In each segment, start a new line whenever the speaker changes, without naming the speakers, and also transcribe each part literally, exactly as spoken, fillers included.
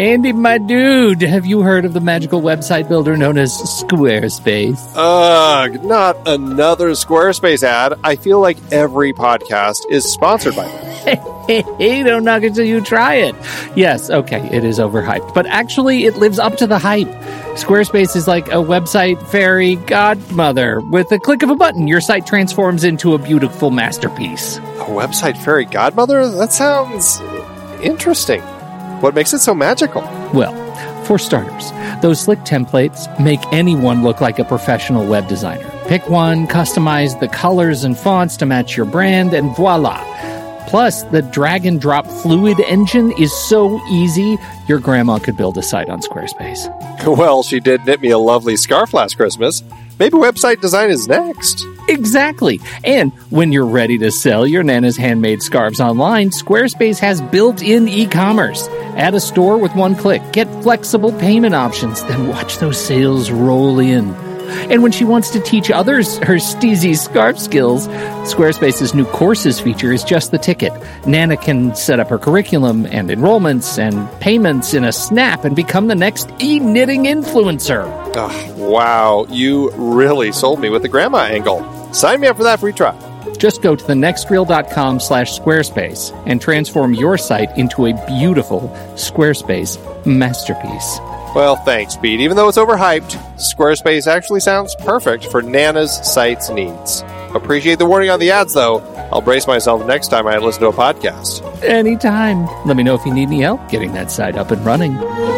Andy, my dude, have you heard of the magical website builder known as Squarespace?
Ugh, not another Squarespace ad. I feel like every podcast is sponsored by them.
Hey, don't knock it till you try it. Yes, okay, it is overhyped, but actually it lives up to the hype. Squarespace is like a website fairy godmother. With a click of a button, your site transforms into a beautiful masterpiece.
A website fairy godmother? That sounds interesting. What makes it so magical?
Well, for starters, those slick templates make anyone look like a professional web designer. Pick one, customize the colors and fonts to match your brand, and voila. Plus, the drag-and-drop Fluid engine is so easy, your grandma could build a site on Squarespace.
Well, she did knit me a lovely scarf last Christmas. Maybe website design is next.
Exactly. And when you're ready to sell your Nana's handmade scarves online, Squarespace has built-in e-commerce. Add a store with one click. Get flexible payment options. Then watch those sales roll in. And when she wants to teach others her steezy scarf skills, Squarespace's new courses feature is just the ticket. Nana can set up her curriculum and enrollments and payments in a snap and become the next e-knitting influencer.
Oh, wow, you really sold me with the grandma angle. Sign me up for that free trial.
Just go to thenextreel.com slash Squarespace and transform your site into a beautiful Squarespace masterpiece.
Well, thanks, Pete. Even though it's overhyped, Squarespace actually sounds perfect for Nana's site's needs. Appreciate the warning on the ads, though. I'll brace myself next time I listen to a podcast.
Anytime. Let me know if you need any help getting that site up and running.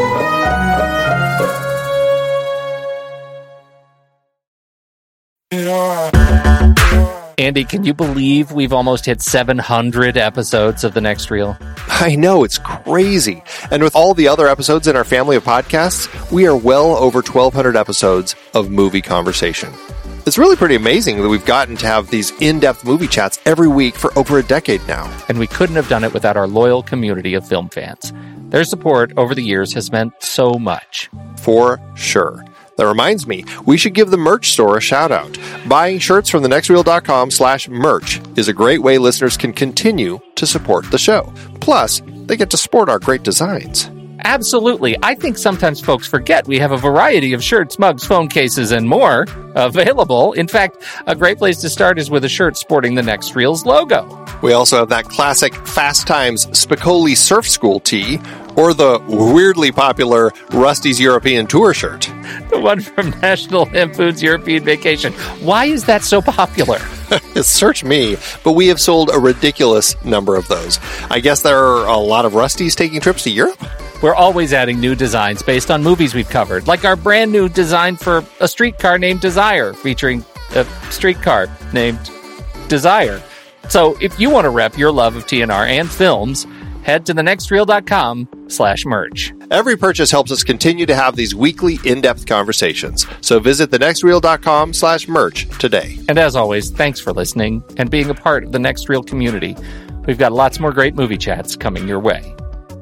Andy, can you believe we've almost hit seven hundred episodes of The Next Reel?
I know, it's crazy. And with all the other episodes in our family of podcasts, we are well over twelve hundred episodes of movie conversation. It's really pretty amazing that we've gotten to have these in-depth movie chats every week for over a decade now.
And we couldn't have done it without our loyal community of film fans. Their support over the years has meant so much.
For sure. That reminds me, we should give the merch store a shout out. Buying shirts from thenextreel.com slash merch is a great way listeners can continue to support the show. Plus, they get to sport our great designs.
Absolutely. I think sometimes folks forget we have a variety of shirts, mugs, phone cases, and more available. In fact, a great place to start is with a shirt sporting the Next Reel's logo.
We also have that classic Fast Times Spicoli Surf School tee, or the weirdly popular Rusty's European Tour shirt.
The one from National Lampoon's European Vacation. Why is that so popular?
Search me, but we have sold a ridiculous number of those. I guess there are a lot of Rustys taking trips to Europe?
We're always adding new designs based on movies we've covered, like our brand new design for a streetcar named Desire, featuring a streetcar named Desire. So if you want to rep your love of T N R and films, head to thenextreel.com slash merch.
Every purchase helps us continue to have these weekly in-depth conversations. So visit thenextreel.com slash merch today.
And as always, thanks for listening and being a part of the Next Reel community. We've got lots more great movie chats coming your way.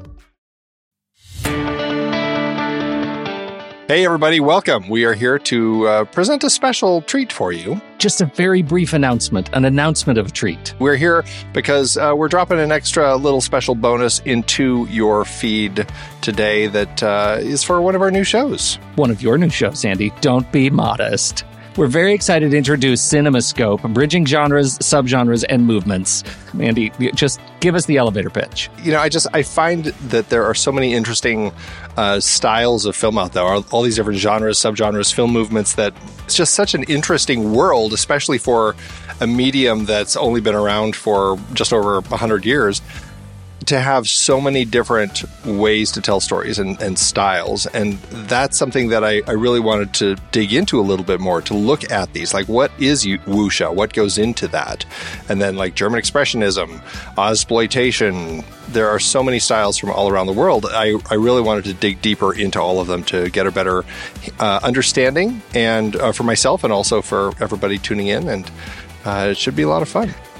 Hey everybody, welcome. We are here to uh, present a special treat for you.
Just a very brief announcement, an announcement of a treat.
We're here because uh, we're dropping an extra little special bonus into your feed today that uh, is for one of our new shows.
One of your new shows, Andy. Don't be modest. We're very excited to introduce CinemaScope, bridging genres, subgenres, and movements. Andy, just give us the elevator pitch.
You know, I just, I find that there are so many interesting uh, styles of film out there, all, all these different genres, subgenres, film movements, that it's just such an interesting world, especially for a medium that's only been around for just over one hundred years. To have so many different ways to tell stories and, and styles. And that's something that I, I really wanted to dig into a little bit more, to look at these. Like, what is wuxia? What goes into that? And then, like, German Expressionism, Ozploitation. There are so many styles from all around the world. I, I really wanted to dig deeper into all of them to get a better uh, understanding, and uh, for myself and also for everybody tuning in. And uh, it should be a lot of fun.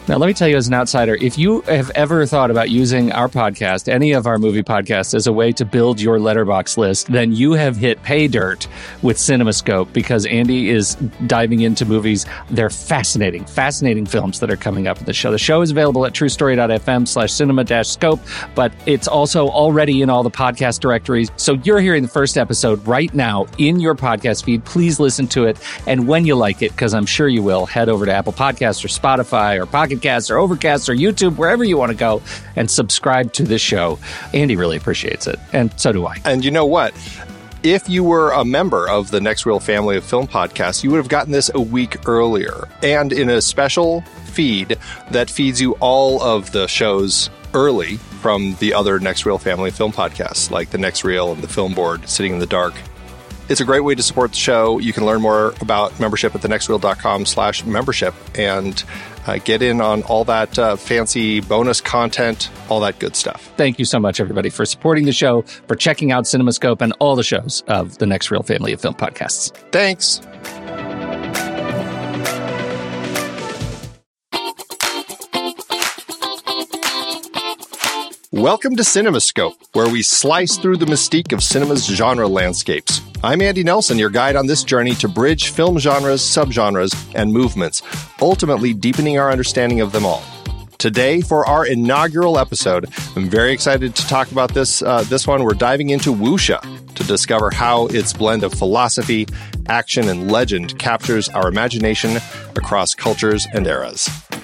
Now, let me tell you as an outsider, if you have ever thought about using our podcast, any of our movie podcasts, as a way to build your Letterboxd list, then you have hit pay dirt with CinemaScope, because Andy is diving into movies. They're fascinating, fascinating films that are coming up in the show. The show is available at truestory.fm slash cinema dash scope, but it's also already in all the podcast directories. So you're hearing the first episode right now in your podcast feed. Please listen to it. And when you like it, because I'm sure you will, head over to Apple Podcasts or Spotify or Pocket Casts or Overcast or YouTube, wherever you want to go, and subscribe to this show. Andy really appreciates it, and so do I.
And you know what? If you were a member of the Next Reel family of film podcasts, you would have gotten this a week earlier, and in a special feed that feeds you all of the shows early from the other Next Reel family of film podcasts, like the Next Reel and the Film Board, Sitting in the Dark. It's a great way to support the show. You can learn more about membership at thenextreel.com slash membership and uh, get in on all that uh, fancy bonus content, all that good stuff.
Thank you so much, everybody, for supporting the show, for checking out CinemaScope and all the shows of the Next Reel family of film podcasts.
Thanks. Welcome to CinemaScope, where we slice through the mystique of cinema's genre landscapes. I'm Andy Nelson, your guide on this journey to bridge film genres, subgenres, and movements, ultimately deepening our understanding of them all. Today, for our inaugural episode, I'm very excited to talk about this. Uh, this one, we're diving into wuxia to discover how its blend of philosophy, action, and legend captures our imagination across cultures and eras.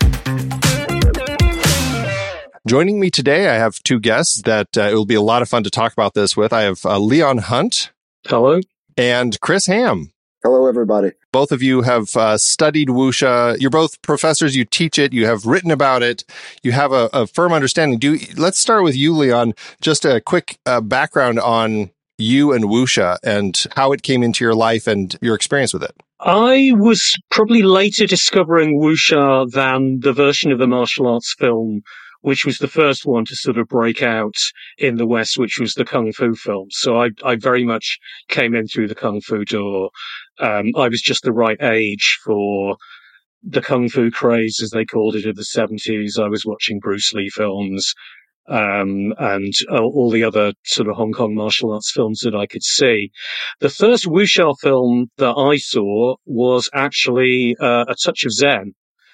Joining me today, I have two guests that uh, it will be a lot of fun to talk about this with. I have uh, Leon Hunt.
Hello.
And Chris Ham.
Hello, everybody.
Both of you have uh, studied wuxia. You're both professors. You teach it. You have written about it. You have a, a firm understanding. Do Let's start with you, Leon. Just a quick uh, background on you and wuxia and how it came into your life and your experience with it.
I was probably later discovering wuxia than the version of the martial arts film, which was the first one to sort of break out in the West, which was the Kung Fu film. So I, I very much came in through the Kung Fu door. Um, I was just the right age for the Kung Fu craze, as they called it, in the seventies. I was watching Bruce Lee films, um, and uh, all the other sort of Hong Kong martial arts films that I could see. The first wuxia film that I saw was actually uh, A Touch of Zen.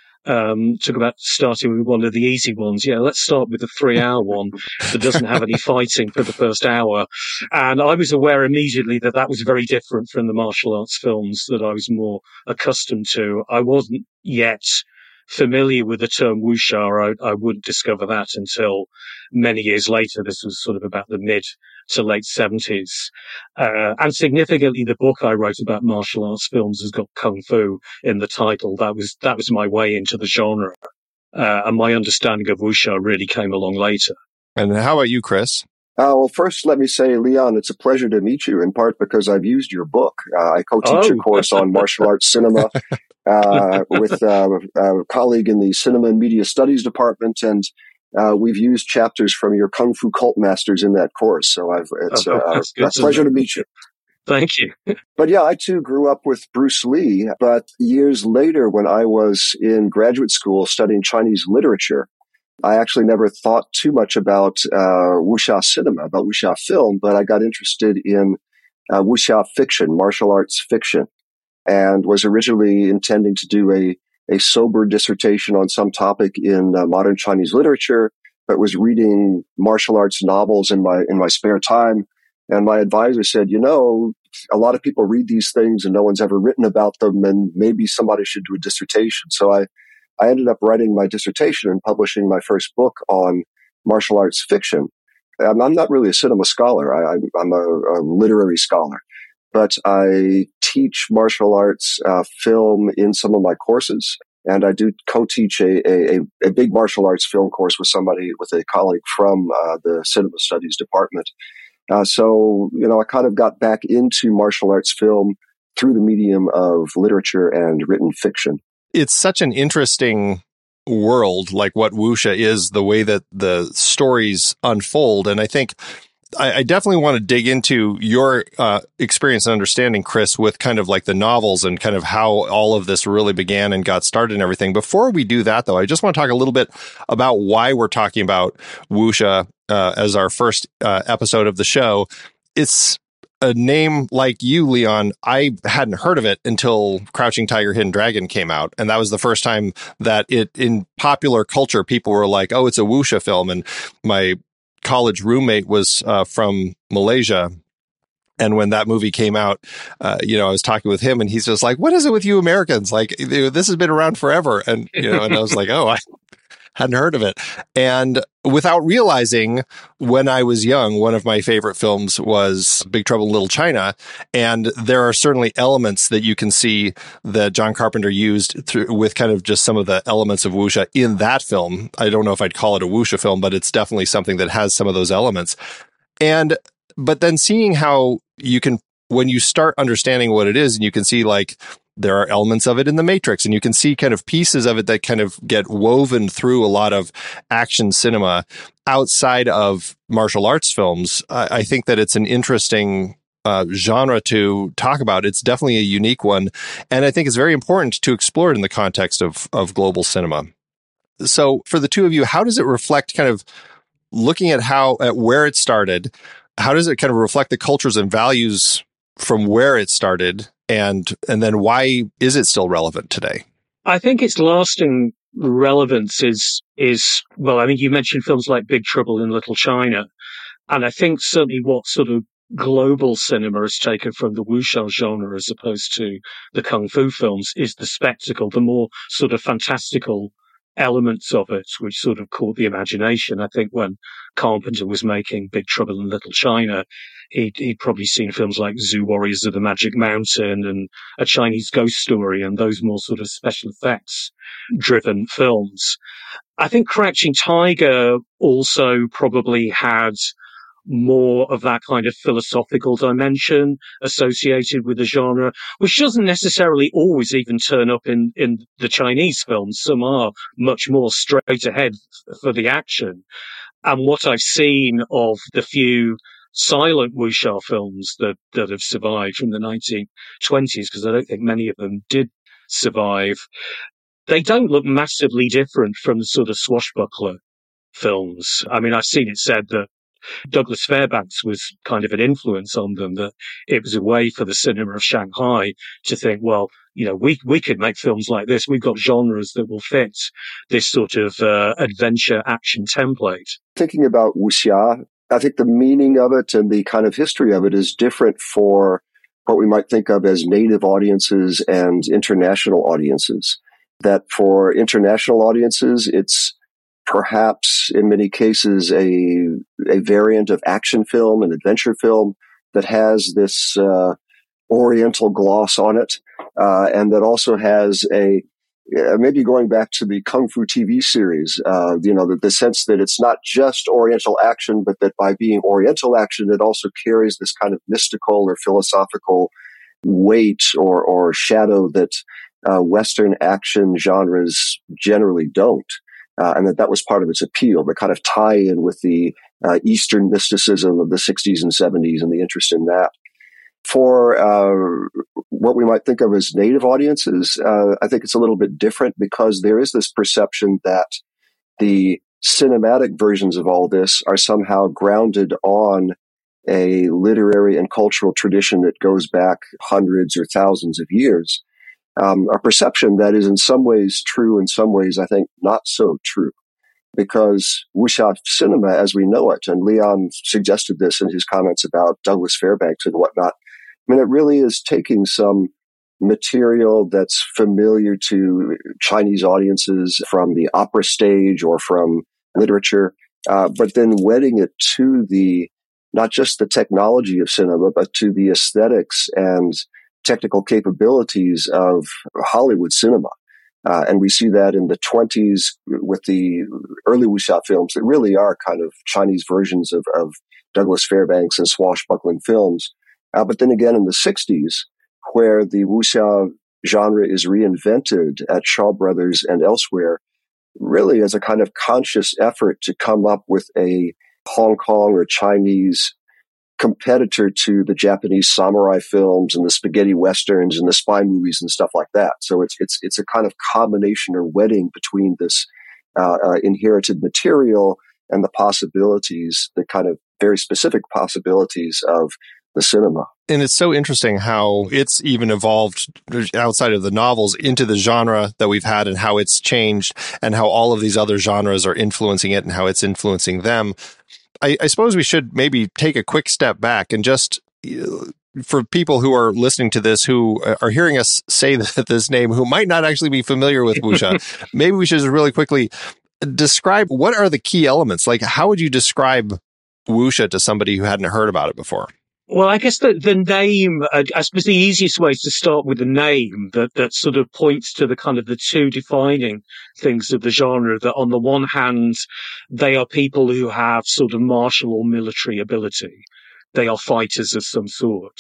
Um, talk about starting with one of the easy ones. Yeah, let's start with the three hour one that doesn't have any fighting for the first hour. And I was aware immediately that that was very different from the martial arts films that I was more accustomed to. I wasn't yet familiar with the term wuxia. I, I wouldn't discover that until many years later. This was sort of about the mid to late seventies. Uh, and significantly, the book I wrote about martial arts films has got Kung Fu in the title. That was, that was my way into the genre. Uh, and my understanding of wuxia really came along later.
And how about you, Chris?
Uh, well, first, let me say, Leon, it's a pleasure to meet you, in part because I've used your book. Uh, I co-teach
oh.
a course on martial arts cinema uh, with uh, a colleague in the Cinema and Media Studies department, and uh, we've used chapters from your Kung Fu Cult Masters in that course. So I've, it's
oh,
uh, a pleasure to meet you.
Thank you.
But yeah, I too grew up with Bruce Lee, but years later when I was in graduate school studying Chinese literature, I actually never thought too much about uh, wuxia cinema, about wuxia film, but I got interested in uh, wuxia fiction, martial arts fiction, and was originally intending to do a, a sober dissertation on some topic in uh, modern Chinese literature, but was reading martial arts novels in my in my spare time. And my advisor said, you know, a lot of people read these things and no one's ever written about them, and maybe somebody should do a dissertation. So I I ended up writing my dissertation and publishing my first book on martial arts fiction. I'm, I'm not really a cinema scholar. I, I'm a, a literary scholar, but I teach martial arts uh, film in some of my courses. And I do co-teach a, a, a big martial arts film course with somebody, with a colleague from uh, the Cinema Studies department. Uh, so, you know, I kind of got back into martial arts film through the medium of literature and written fiction.
It's such an interesting world, like what wuxia is, the way that the stories unfold. And I think I, I definitely want to dig into your uh, experience and understanding, Chris, with kind of like the novels and kind of how all of this really began and got started and everything. Before we do that, though, I just want to talk a little bit about why we're talking about wuxia uh, as our first uh, episode of the show. It's a name like you, Leon. I hadn't heard of it until Crouching Tiger, Hidden Dragon came out. And that was the first time that it, in popular culture, people were like, oh, it's a wuxia film. And my college roommate was uh, from Malaysia. And when that movie came out, uh, you know, I was talking with him and he's just like, what is it with you Americans? Like, this has been around forever. And, you know, and I was like, oh, I hadn't heard of it. And without realizing, when I was young, one of my favorite films was Big Trouble in Little China. And there are certainly elements that you can see that John Carpenter used through, with kind of just some of the elements of wuxia in that film. I don't know if I'd call it a wuxia film, but it's definitely something that has some of those elements. And, but then seeing how you can, when you start understanding what it is, and you can see like, there are elements of it in The Matrix, and you can see kind of pieces of it that kind of get woven through a lot of action cinema outside of martial arts films. I, I think that it's an interesting uh, genre to talk about. It's definitely a unique one. And I think it's very important to explore it in the context of, of global cinema. So for the two of you, how does it reflect kind of looking at how, at where it started? How does it kind of reflect the cultures and values from where it started? And and then why is it still relevant today?
I think its lasting relevance is, is well, I mean, you mentioned films like Big Trouble in Little China. And I think certainly what sort of global cinema has taken from the wuxia genre as opposed to the kung fu films is the spectacle, the more sort of fantastical elements of it, which sort of caught the imagination. I think when Carpenter was making Big Trouble in Little China, he'd, he'd probably seen films like Zoo Warriors of the Magic Mountain and A Chinese Ghost Story and those more sort of special effects driven films. I think Crouching Tiger also probably had more of that kind of philosophical dimension associated with the genre, which doesn't necessarily always even turn up in, in the Chinese films. Some are much more straight ahead for the action. And what I've seen of the few silent wuxia films that, that have survived from the nineteen twenties, because I don't think many of them did survive, they don't look massively different from the sort of swashbuckler films. I mean, I've seen it said that Douglas Fairbanks was kind of an influence on them, that it was a way for the cinema of Shanghai to think, well, you know, we we could make films like this. We've got genres that will fit this sort of uh, adventure action template.
Thinking about wuxia, I think the meaning of it and the kind of history of it is different for what we might think of as native audiences and international audiences. That for international audiences, it's perhaps in many cases a a variant of action film and adventure film that has this uh, oriental gloss on it, uh, and that also has a uh, maybe going back to the Kung Fu T V series, uh, you know, the, the sense that it's not just oriental action, but that by being oriental action, it also carries this kind of mystical or philosophical weight or, or shadow that uh, Western action genres generally don't. Uh, and that that was part of its appeal, the kind of tie-in with the uh, Eastern mysticism of the sixties and seventies and the interest in that. For uh, what we might think of as native audiences, uh, I think it's a little bit different because there is this perception that the cinematic versions of all this are somehow grounded on a literary and cultural tradition that goes back hundreds or thousands of years. Um, a perception that is in some ways true, in some ways, I think, not so true. Because wuxia cinema, as we know it, and Leon suggested this in his comments about Douglas Fairbanks and whatnot, I mean, it really is taking some material that's familiar to Chinese audiences from the opera stage or from literature, uh, but then wedding it to the, not just the technology of cinema, but to the aesthetics and technical capabilities of Hollywood cinema. Uh, and we see that in the twenties with the early wuxia films that really are kind of Chinese versions of, of Douglas Fairbanks and swashbuckling films. Uh, but then again in the sixties, where the wuxia genre is reinvented at Shaw Brothers and elsewhere, really as a kind of conscious effort to come up with a Hong Kong or Chinese competitor to the Japanese samurai films and the spaghetti westerns and the spy movies and stuff like that. So it's it's it's a kind of combination or wedding between this uh, uh, inherited material and the possibilities, the kind of very specific possibilities of the cinema.
And it's so interesting how it's even evolved outside of the novels into the genre that we've had and how it's changed and how all of these other genres are influencing it and how it's influencing them. I, I suppose we should maybe take a quick step back and just, for people who are listening to this, who are hearing us say this name, who might not actually be familiar with wuxia, maybe we should just really quickly describe what are the key elements. Like, how would you describe wuxia to somebody who hadn't heard about it before?
Well, I guess the, the name, uh, I suppose the easiest way is to start with the name that, that sort of points to the kind of the two defining things of the genre, that on the one hand, they are people who have sort of martial or military ability. They are fighters of some sort.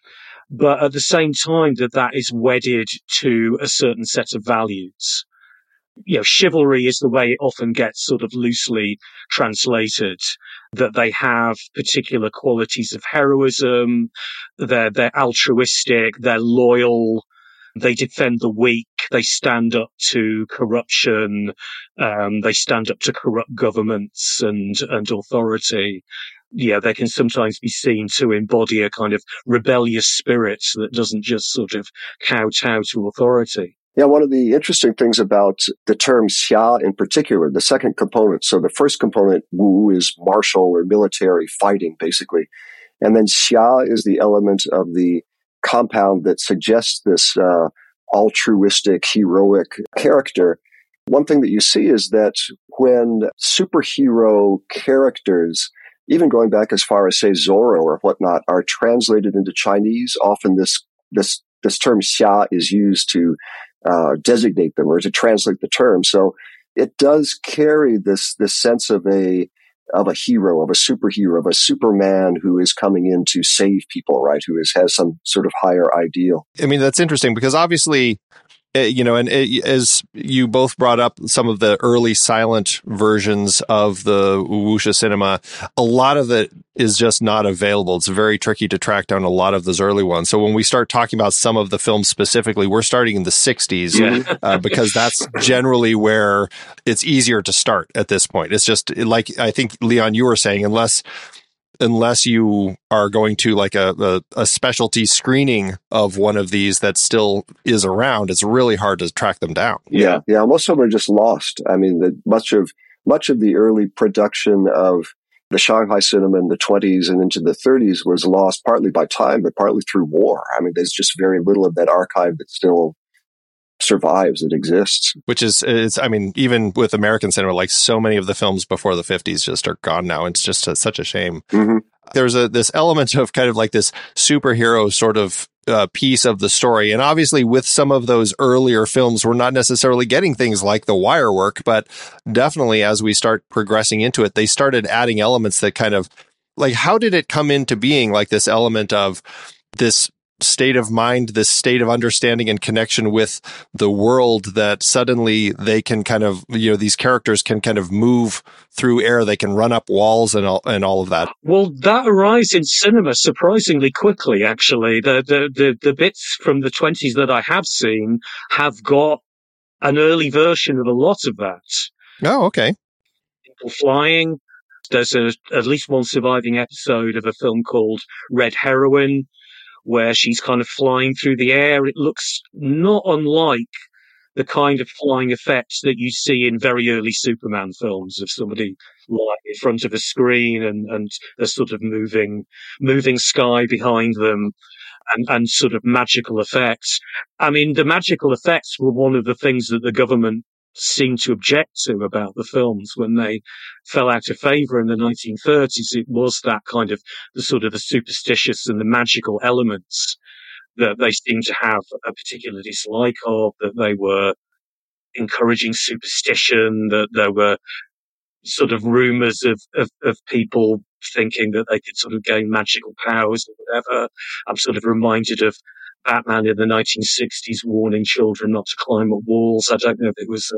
But at the same time that that is wedded to a certain set of values. You know, chivalry is the way it often gets sort of loosely translated, that they have particular qualities of heroism, they're, they're altruistic, they're loyal, they defend the weak, they stand up to corruption, um, they stand up to corrupt governments and, and authority. Yeah, they can sometimes be seen to embody a kind of rebellious spirit that doesn't just sort of kowtow to authority.
Yeah, one of the interesting things about the term xia in particular, the second component. So the first component, wu, is martial or military fighting, basically. And then xia is the element of the compound that suggests this uh, altruistic, heroic character. One thing that you see is that when superhero characters, even going back as far as, say, Zorro or whatnot, are translated into Chinese, often this this this term xia is used to Uh, designate them or to translate the term. So it does carry this this sense of a of a hero, of a superhero, of a Superman who is coming in to save people, right? Who is has some sort of higher ideal.
I mean, that's interesting because obviously, you know, and it, as you both brought up some of the early silent versions of the wuxia cinema, a lot of it is just not available. It's very tricky to track down a lot of those early ones. So when we start talking about some of the films specifically, we're starting in the sixties
yeah.
uh, because that's generally where it's easier to start at this point. It's just like, I think, Leon, you were saying, unless unless you are going to like a, a, a specialty screening of one of these that still is around, it's really hard to track them down.
Yeah. Yeah. Most of them are just lost. I mean, the, much of, much of the early production of the Shanghai cinema in the twenties and into the thirties was lost partly by time, but partly through war. I mean, there's just very little of that archive that still survives, it exists.
Which is, it's, I mean, even with American cinema, like so many of the films before the fifties just are gone now. It's just a, such a shame.
Mm-hmm.
There's a this element of kind of like this superhero sort of uh, piece of the story. And obviously with some of those earlier films, we're not necessarily getting things like the wire work, but definitely as we start progressing into it, they started adding elements that kind of like, how did it come into being, like this element of this state of mind, this state of understanding and connection with the world, that suddenly they can kind of, you know, these characters can kind of move through air, they can run up walls and all, and all of that.
Well, that arrives in cinema surprisingly quickly, actually. The, the, the, the bits from the twenties that I have seen have got an early version of a lot of that.
Oh, okay.
People flying. There's a, at least one surviving episode of a film called Red Heroine, where she's kind of flying through the air. It looks not unlike the kind of flying effects that you see in very early Superman films of somebody lying in front of a screen and, and a sort of moving, moving sky behind them and, and sort of magical effects. I mean, the magical effects were one of the things that the government seemed to object to about the films when they fell out of favor in the nineteen thirties. It was that kind of the sort of the superstitious and the magical elements that they seemed to have a particular dislike of, that they were encouraging superstition, that there were sort of rumors of, of, of people thinking that they could sort of gain magical powers or whatever. I'm sort of reminded of Batman in the nineteen sixties warning children not to climb up walls. I don't know if it was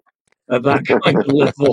at that kind of level.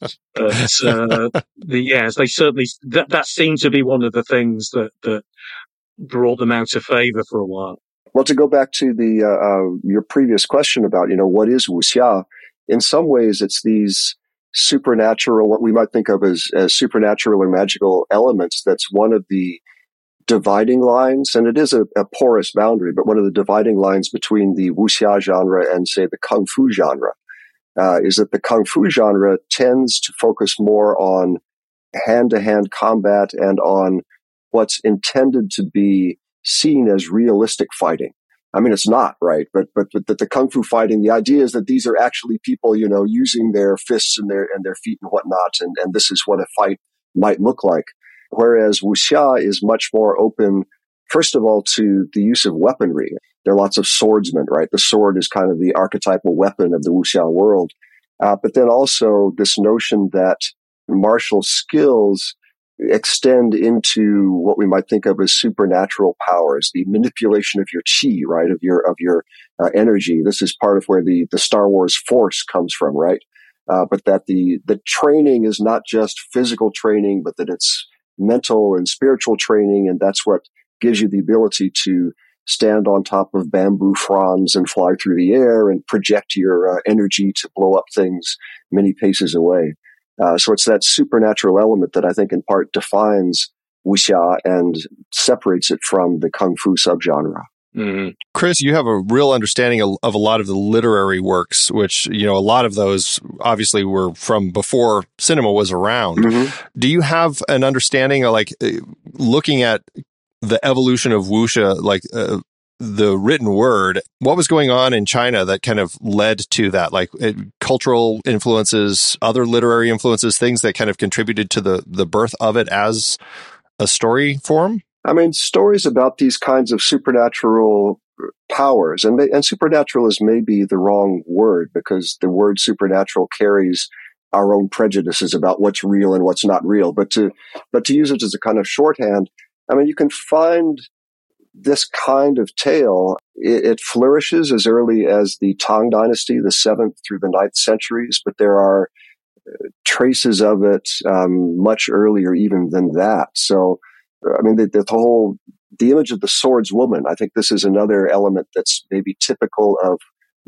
But uh, the, yes, they certainly that that seemed to be one of the things that that brought them out of favor for a while.
Well, to go back to the uh, uh, your previous question about, you know, what is wuxia? In some ways, it's these supernatural, what we might think of as, as supernatural or magical elements. That's one of the dividing lines, and it is a, a porous boundary, but one of the dividing lines between the wuxia genre and, say, the kung fu genre, uh, is that the kung fu genre tends to focus more on hand-to-hand combat and on what's intended to be seen as realistic fighting. I mean, it's not, right? But, but, but the, the kung fu fighting, the idea is that these are actually people, you know, using their fists and their, and their feet and whatnot. And, and this is what a fight might look like. Whereas wuxia is much more open, first of all, to the use of weaponry. There are lots of swordsmen, right? The sword is kind of the archetypal weapon of the wuxia world. Uh, but then also this notion that martial skills extend into what we might think of as supernatural powers, the manipulation of your chi, right, of your of your uh, energy. This is part of where the the Star Wars Force comes from, right? Uh, but that the the training is not just physical training, but that it's mental and spiritual training, and that's what gives you the ability to stand on top of bamboo fronds and fly through the air and project your uh, energy to blow up things many paces away. Uh, so it's that supernatural element that I think in part defines wuxia and separates it from the kung fu subgenre.
Mm-hmm. Chris, you have a real understanding of, of a lot of the literary works, which, you know, a lot of those obviously were from before cinema was around. Mm-hmm. Do you have an understanding of, like, uh, looking at the evolution of wuxia, like uh, the written word, what was going on in China that kind of led to that, like it, cultural influences, other literary influences, things that kind of contributed to the, the birth of it as a story form?
I mean, stories about these kinds of supernatural powers, and, and supernatural is maybe the wrong word because the word supernatural carries our own prejudices about what's real and what's not real. But to, but to use it as a kind of shorthand, I mean, you can find this kind of tale. It, it flourishes as early as the Tang Dynasty, the seventh through the ninth centuries, but there are traces of it um, much earlier even than that. So, I mean, the, the whole, the image of the swordswoman, I think this is another element that's maybe typical of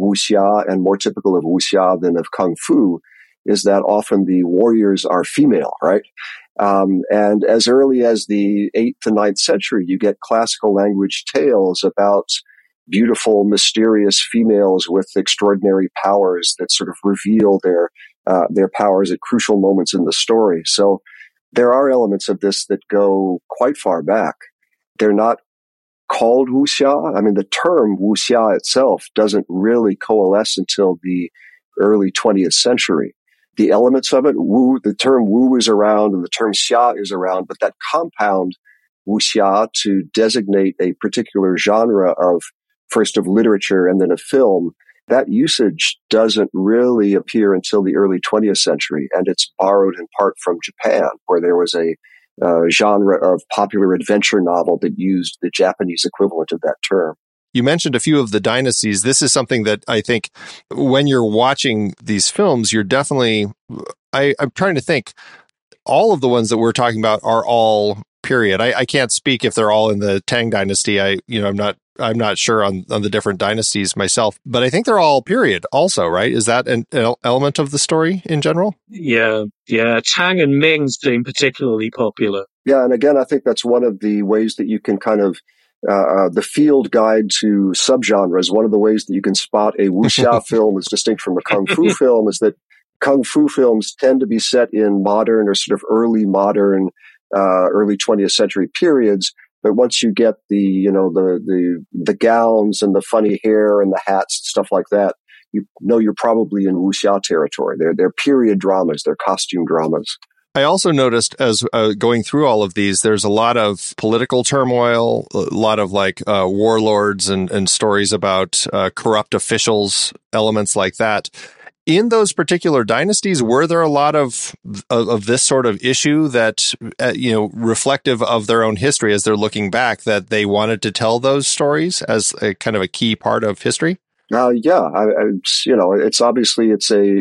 wuxia and more typical of wuxia than of kung fu, is that often the warriors are female, right? Um, and as early as the eighth to ninth century, you get classical language tales about beautiful, mysterious females with extraordinary powers that sort of reveal their uh, their powers at crucial moments in the story. So there are elements of this that go quite far back. They're not called wuxia. I mean, the term wuxia itself doesn't really coalesce until the early twentieth century. The elements of it, wu, the term wu is around and the term xia is around, but that compound wuxia to designate a particular genre of, first of literature and then of film, that usage doesn't really appear until the early twentieth century, and it's borrowed in part from Japan, where there was a uh, genre of popular adventure novel that used the Japanese equivalent of that term.
You mentioned a few of the dynasties. This is something that I think when you're watching these films, you're definitely, I, I'm trying to think, all of the ones that we're talking about are all period. I, I can't speak if they're all in the Tang dynasty. I, you know, I'm not, I'm not sure on, on the different dynasties myself, but I think they're all period also, right? Is that an, an element of the story in general?
Yeah, yeah. Tang and Ming seem particularly popular.
Yeah, and again, I think that's one of the ways that you can kind of Uh, the field guide to subgenres. One of the ways that you can spot a wuxia film as distinct from a kung fu film is that kung fu films tend to be set in modern or sort of early modern, uh, early twentieth century periods. But once you get the, you know, the, the, the gowns and the funny hair and the hats and stuff like that, you know you're probably in wuxia territory. They're, they're period dramas. They're costume dramas.
I also noticed as uh, going through all of these, there's a lot of political turmoil, a lot of like uh, warlords and, and stories about uh, corrupt officials, elements like that. In those particular dynasties, were there a lot of of, of this sort of issue that, uh, you know, reflective of their own history as they're looking back, that they wanted to tell those stories as a kind of a key part of history?
Uh, yeah, I, I, you know, it's obviously it's a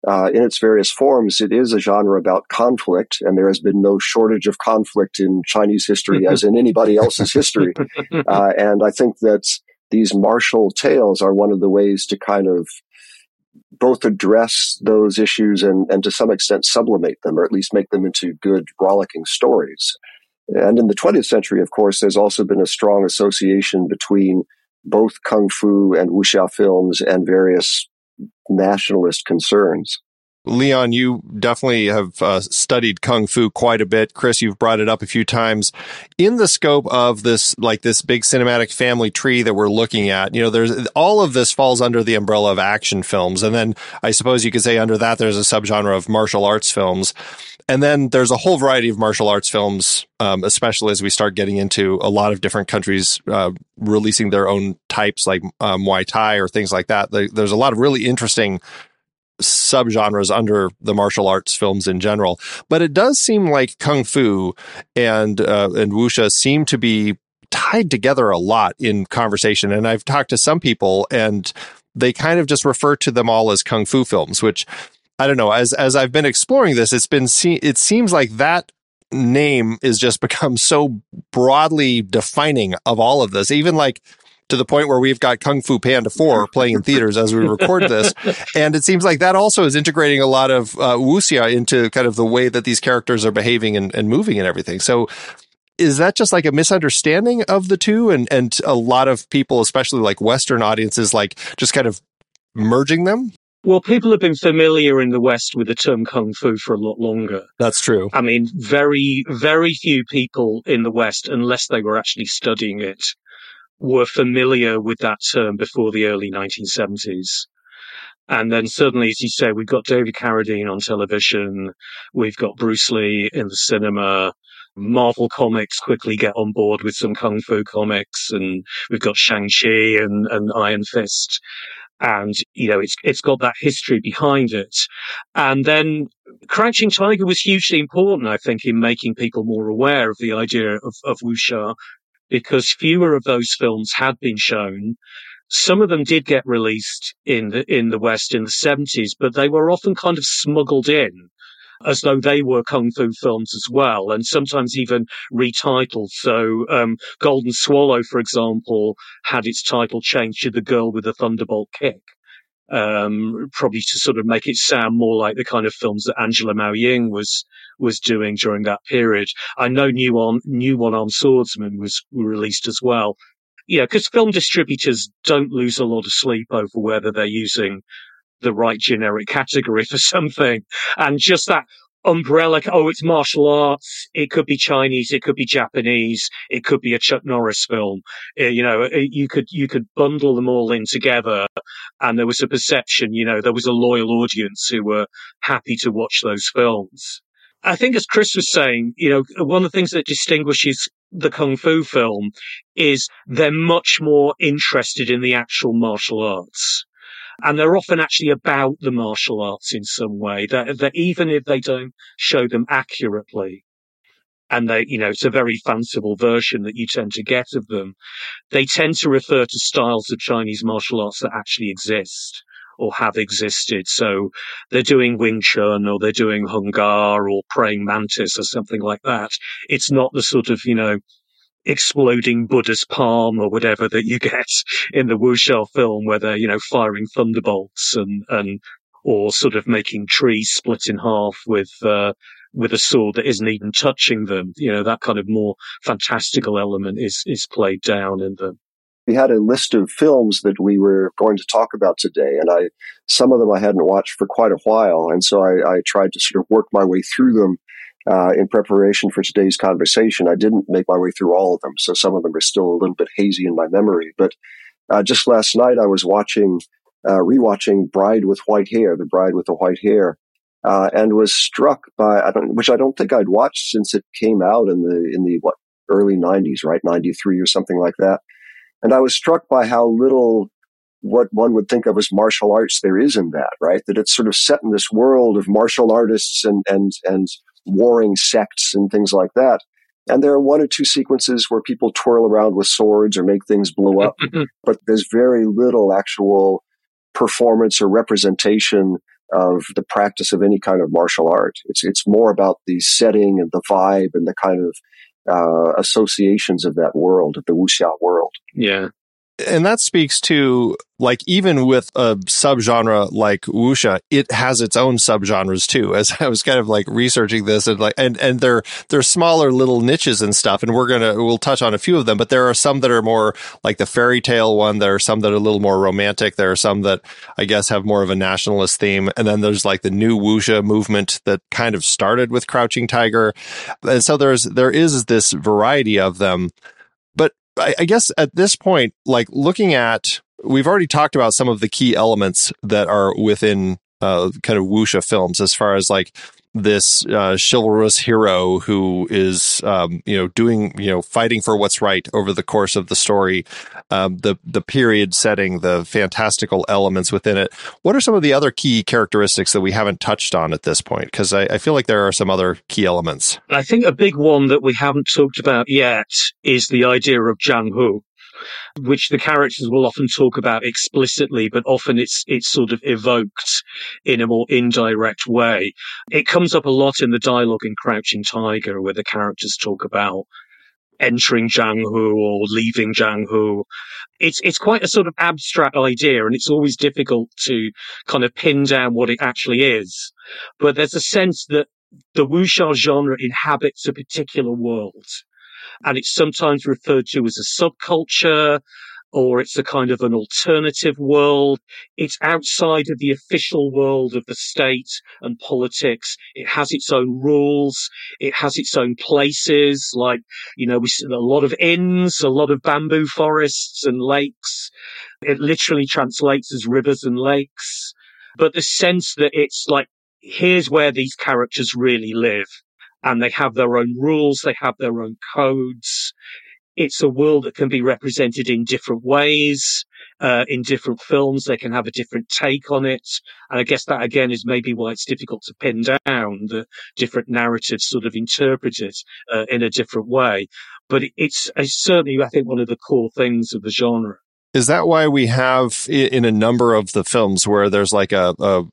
uh, in its various forms, it is a genre about conflict, and there has been no shortage of conflict in Chinese history as in anybody else's history. Uh, and I think that these martial tales are one of the ways to kind of both address those issues and, and to some extent sublimate them, or at least make them into good, rollicking stories. And in the twentieth century, of course, there's also been a strong association between both kung fu and wuxia films and various nationalist concerns.
Leon, you definitely have uh, studied Kung Fu quite a bit. Chris, you've brought it up a few times. In the scope of this, like this big cinematic family tree that we're looking at, you know, there's all of this falls under the umbrella of action films. And then I suppose you could say under that, there's a subgenre of martial arts films. And then there's a whole variety of martial arts films, um, especially as we start getting into a lot of different countries uh, releasing their own types like um, Muay Thai or things like that. There's a lot of really interesting subgenres under the martial arts films in general, but it does seem like kung fu and uh, and wuxia seem to be tied together a lot in conversation. And I've talked to some people, and they kind of just refer to them all as kung fu films, which I don't know. As as I've been exploring this, it's been se- it seems like that name is just become so broadly defining of all of this, even like to the point where we've got Kung Fu Panda four playing in theaters as we record this. And it seems like that also is integrating a lot of uh, wuxia into kind of the way that these characters are behaving and, and moving and everything. So is that just like a misunderstanding of the two? And, and a lot of people, especially like Western audiences, like just kind of merging them?
Well, people have been familiar in the West with the term kung fu for a lot longer.
That's true.
I mean, very, very few people in the West, unless they were actually studying it, were familiar with that term before the early nineteen seventies. And then suddenly, as you say, we've got David Carradine on television, we've got Bruce Lee in the cinema, Marvel Comics quickly get on board with some Kung Fu comics, and we've got Shang-Chi and, and Iron Fist. And, you know, it's it's got that history behind it. And then Crouching Tiger was hugely important, I think, in making people more aware of the idea of, of wuxia, because fewer of those films had been shown. Some of them did get released in the in the West in the seventies, but they were often kind of smuggled in as though they were kung fu films as well, and sometimes even retitled. So um, Golden Swallow, for example, had its title changed to The Girl with the Thunderbolt Kick, um, probably to sort of make it sound more like the kind of films that Angela Mao Ying was was doing during that period. I know New on New One-Armed Swordsman was released as well. Yeah, because film distributors don't lose a lot of sleep over whether they're using the right generic category for something. And just that umbrella, oh, it's martial arts, it could be Chinese, it could be Japanese, it could be a Chuck Norris film. Uh, you know, you could you could bundle them all in together, and there was a perception, you know, there was a loyal audience who were happy to watch those films. I think, as Chris was saying, you know, one of the things that distinguishes the Kung Fu film is they're much more interested in the actual martial arts. And they're often actually about the martial arts in some way, that, that even if they don't show them accurately, and they, you know, it's a very fanciful version that you tend to get of them, they tend to refer to styles of Chinese martial arts that actually exist or have existed. So they're doing Wing Chun, or they're doing Hung Gar or Praying Mantis or something like that. It's not the sort of, you know, exploding Buddha's palm or whatever that you get in the wuxia film, where they're, you know, firing thunderbolts and, and, or sort of making trees split in half with, uh, with a sword that isn't even touching them. You know, that kind of more fantastical element is, is played down in them.
We had a list of films that we were going to talk about today, and I, some of them I hadn't watched for quite a while. And so I, I tried to sort of work my way through them Uh, in preparation for today's conversation. I didn't make my way through all of them, so some of them are still a little bit hazy in my memory. But uh, just last night, I was watching, uh, rewatching Bride with White Hair, The Bride with the White Hair, uh, and was struck by, I don't, which I don't think I'd watched since it came out in the in the what early nineties, right, ninety-three or something like that. And I was struck by how little what one would think of as martial arts there is in that, right? That it's sort of set in this world of martial artists and and and warring sects and things like that. And there are one or two sequences where people twirl around with swords or make things blow up, but there's very little actual performance or representation of the practice of any kind of martial art. It's it's more about the setting and the vibe and the kind of uh, associations of that world, of the wuxia world.
Yeah.
And that speaks to, like, even with a subgenre like wuxia, it has its own subgenres too. As I was kind of like researching this, and like, and and they're they're smaller little niches and stuff. And we're gonna we'll touch on a few of them, but there are some that are more like the fairy tale one. There are some that are a little more romantic. There are some that I guess have more of a nationalist theme. And then there's like the new wuxia movement that kind of started with Crouching Tiger. And so there's there is this variety of them. But I, I guess at this point, like looking at, we've already talked about some of the key elements that are within uh, kind of wuxia films, as far as like this uh, chivalrous hero who is, um, you know, doing, you know, fighting for what's right over the course of the story, um, the the period setting, the fantastical elements within it. What are some of the other key characteristics that we haven't touched on at this point? Because I, I feel like there are some other key elements.
I think a big one that we haven't talked about yet is the idea of Jianghu, which the characters will often talk about explicitly, but often it's it's sort of evoked in a more indirect way. It comes up a lot in the dialogue in Crouching Tiger, where the characters talk about entering Jianghu or leaving Jianghu. It's it's quite a sort of abstract idea, and it's always difficult to kind of pin down what it actually is. But there's a sense that the wuxia genre inhabits a particular world, and it's sometimes referred to as a subculture, or it's a kind of an alternative world. It's outside of the official world of the state and politics. It has its own rules. It has its own places, like, you know, we see a lot of inns, a lot of bamboo forests and lakes. It literally translates as rivers and lakes. But the sense that it's like, here's where these characters really live. And they have their own rules. They have their own codes. It's a world that can be represented in different ways, uh, in different films. They can have a different take on it. And I guess that, again, is maybe why it's difficult to pin down. The different narratives sort of interpret it uh, in a different way. But it's, it's certainly, I think, one of the core things of the genre.
Is that why we have in a number of the films where there's like a, a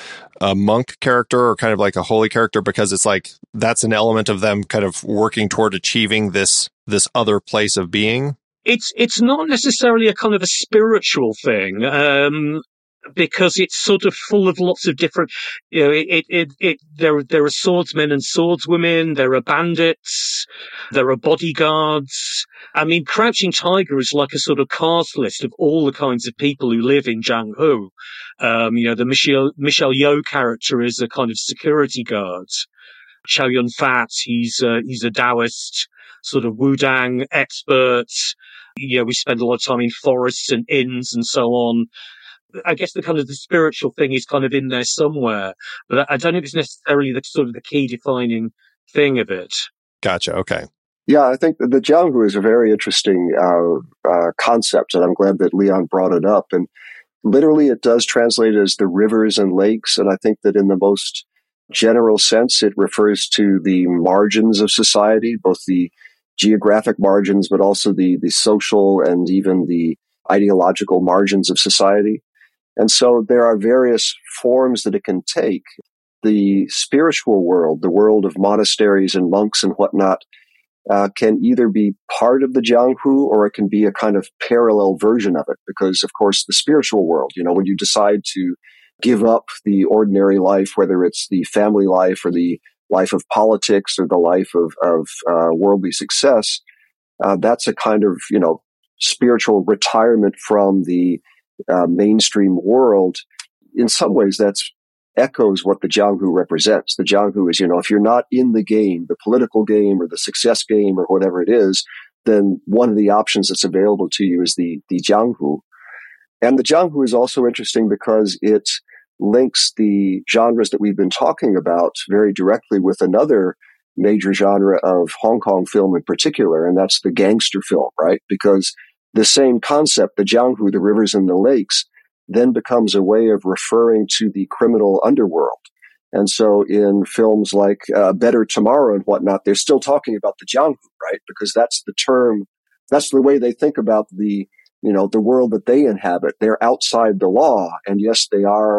a monk character or kind of like a holy character, because it's like that's an element of them kind of working toward achieving this this other place of being?
It's it's not necessarily a kind of a spiritual thing, um, because it's sort of full of lots of different, you know, it, it, it, it there, there are swordsmen and swordswomen, there are bandits, there are bodyguards. I mean, Crouching Tiger is like a sort of cast list of all the kinds of people who live in Jianghu. Um, you know, the Michelle, Michelle Yeoh character is a kind of security guard. Chow Yun-fat, he's, uh, he's a Taoist sort of Wudang expert. You know, we spend a lot of time in forests and inns and so on. I guess the kind of the spiritual thing is kind of in there somewhere, but I don't know if it's necessarily the sort of the key defining thing of it.
Gotcha. Okay.
Yeah, I think the Jianghu is a very interesting uh, uh, concept, and I'm glad that Leon brought it up. And literally, it does translate as the rivers and lakes, and I think that in the most general sense, it refers to the margins of society, both the geographic margins, but also the the social and even the ideological margins of society. And so there are various forms that it can take. The spiritual world, the world of monasteries and monks and whatnot, uh, can either be part of the Jianghu or it can be a kind of parallel version of it. Because, of course, the spiritual world, you know, when you decide to give up the ordinary life, whether it's the family life or the life of politics or the life of, of uh, worldly success, uh, that's a kind of, you know, spiritual retirement from the uh, mainstream world. In some ways, that's echoes what the Jianghu represents. The Jianghu is, you know, if you're not in the game, the political game or the success game or whatever it is, then one of the options that's available to you is the, the Jianghu. And the Jianghu is also interesting because it links the genres that we've been talking about very directly with another major genre of Hong Kong film in particular, and that's the gangster film, right? Because the same concept, the Jianghu, the rivers and the lakes, then becomes a way of referring to the criminal underworld. And so in films like uh, Better Tomorrow and whatnot, they're still talking about the Jianghu, right? Because that's the term, that's the way they think about the, you know, the world that they inhabit. They're outside the law. And yes, they are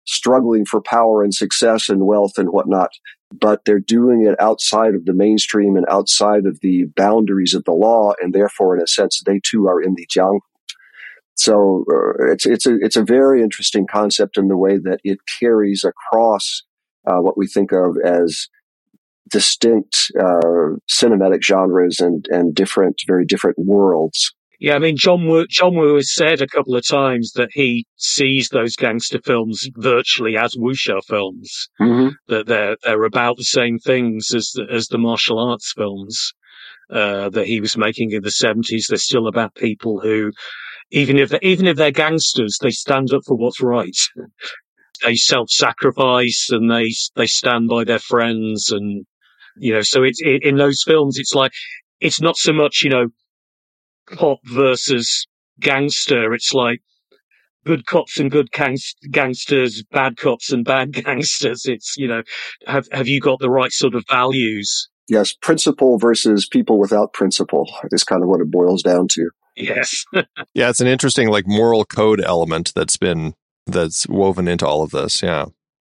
struggling for power and success and wealth and whatnot, but they're doing it outside of the mainstream and outside of the boundaries of the law, and therefore, in a sense, they too are in the jiang. So uh, it's it's a it's a very interesting concept in the way that it carries across uh, what we think of as distinct uh, cinematic genres and and different, very different worlds.
Yeah, I mean, John Woo, John Woo has said a couple of times that he sees those gangster films virtually as wuxia films. Mm-hmm. That they're they're about the same things as the, as the martial arts films uh, that he was making in the seventies. They're still about people who, even if they, even if they're gangsters, they stand up for what's right. They self-sacrifice and they they stand by their friends, and you know. So it's it, in those films, it's like it's not so much, you know, cop versus gangster. It's like good cops and good gangsters, bad cops and bad gangsters. It's, you know, have have you got the right sort of values?
Yes, principle versus people without principle is kind of what it boils down to.
Yes.
Yeah, it's an interesting like moral code element that's been that's woven into all of this. Yeah.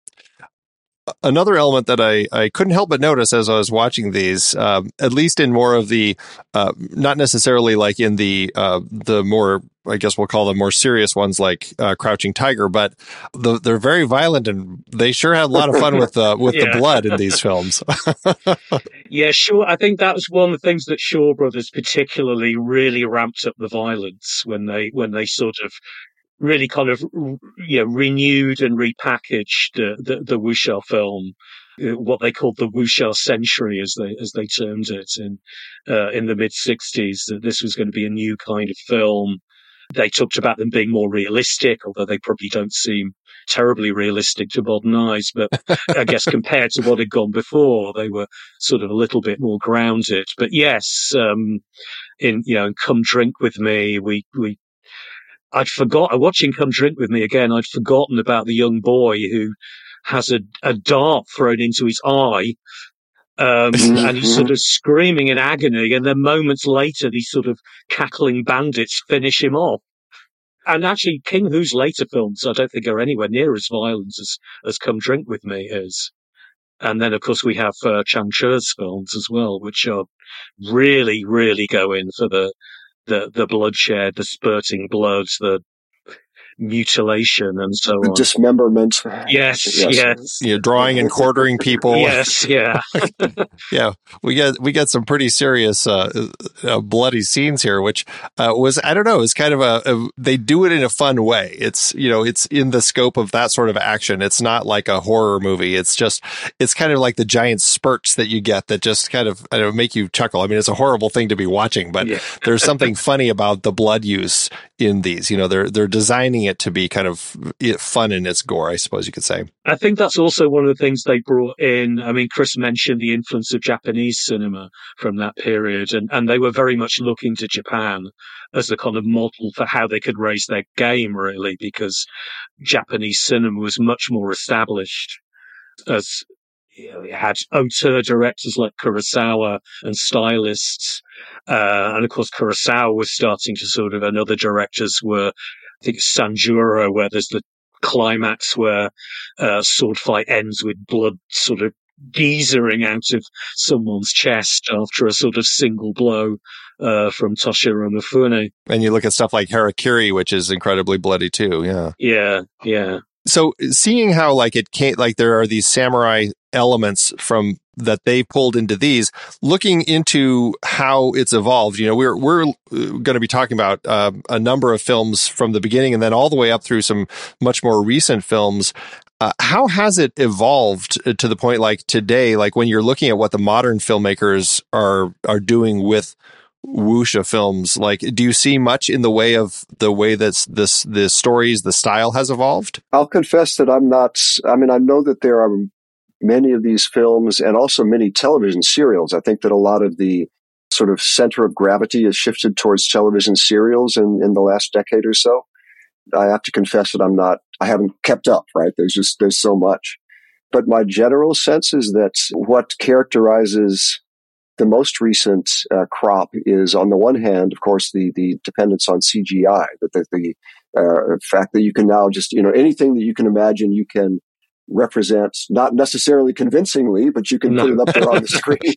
Another element that I, I couldn't help but notice as I was watching these, um, at least in more of the, uh, not necessarily like in the uh, the more, I guess we'll call them more serious ones like uh, Crouching Tiger, but the, they're very violent and they sure had a lot of fun with uh, with yeah. the blood in these films.
Yeah, sure. I think that was one of the things that Shaw Brothers particularly really ramped up the violence when they when they sort of really kind of, you know, renewed and repackaged uh, the the wuxia film, uh, what they called the wuxia century, as they as they termed it in uh, in the mid sixties. That this was going to be a new kind of film. They talked about them being more realistic, although they probably don't seem terribly realistic to modern eyes. But I guess compared to what had gone before, they were sort of a little bit more grounded. But yes, um, in you know, Come Drink With Me, we we. I'd forgot, watching Come Drink With Me again, I'd forgotten about the young boy who has a, a dart thrown into his eye, um, and he's sort of screaming in agony, and then moments later, these sort of cackling bandits finish him off. And actually, King Hu's later films, I don't think are anywhere near as violent as, as Come Drink With Me is. And then, of course, we have uh, Chang Che's films as well, which are really, really going for the The, the bloodshed, the spurting blood, the mutilation, and so
the
on.
Dismemberment.
Yes, yes. yes.
You're drawing and quartering people.
Yes, yeah.
Yeah, we get we get some pretty serious uh, uh, bloody scenes here, which uh, was, I don't know, it's kind of a, a, they do it in a fun way. It's, you know, it's in the scope of that sort of action. It's not like a horror movie. It's just, it's kind of like the giant spurts that you get that just kind of, I don't know, make you chuckle. I mean, it's a horrible thing to be watching, but yeah. There's something funny about the blood use in these. You know, they're they're designing it to be kind of fun in its gore, I suppose you could say.
I think that's also one of the things they brought in. I mean, Chris mentioned the influence of Japanese cinema from that period, and, and they were very much looking to Japan as the kind of model for how they could raise their game, really, because Japanese cinema was much more established as, you know, it had auteur directors like Kurosawa and stylists. Uh, and of course, Kurosawa was starting to sort of, and other directors were, I think it's Sanjuro, where there's the climax where uh, sword fight ends with blood sort of geezering out of someone's chest after a sort of single blow uh, from Toshiro Mifune.
And you look at stuff like Harakiri, which is incredibly bloody too. Yeah.
Yeah. Yeah.
So seeing how like it can't, like there are these samurai elements from that they pulled into these, looking into how it's evolved, you know, we're, we're going to be talking about uh, a number of films from the beginning and then all the way up through some much more recent films. Uh, how has it evolved to the point like today, like when you're looking at what the modern filmmakers are, are doing with wuxia films, like, do you see much in the way of the way that this, the stories, the style has evolved?
I'll confess that I'm not, I mean, I know that there are many of these films and also many television serials. I think that a lot of the sort of center of gravity has shifted towards television serials in, in the last decade or so. I have to confess that I'm not, I haven't kept up, right? There's just, there's so much. But my general sense is that what characterizes the most recent uh, crop is, on the one hand, of course, the the dependence on C G I, that the, the uh, fact that you can now just, you know, anything that you can imagine, you can represent, not necessarily convincingly, but you can
No.
put it up there on the screen.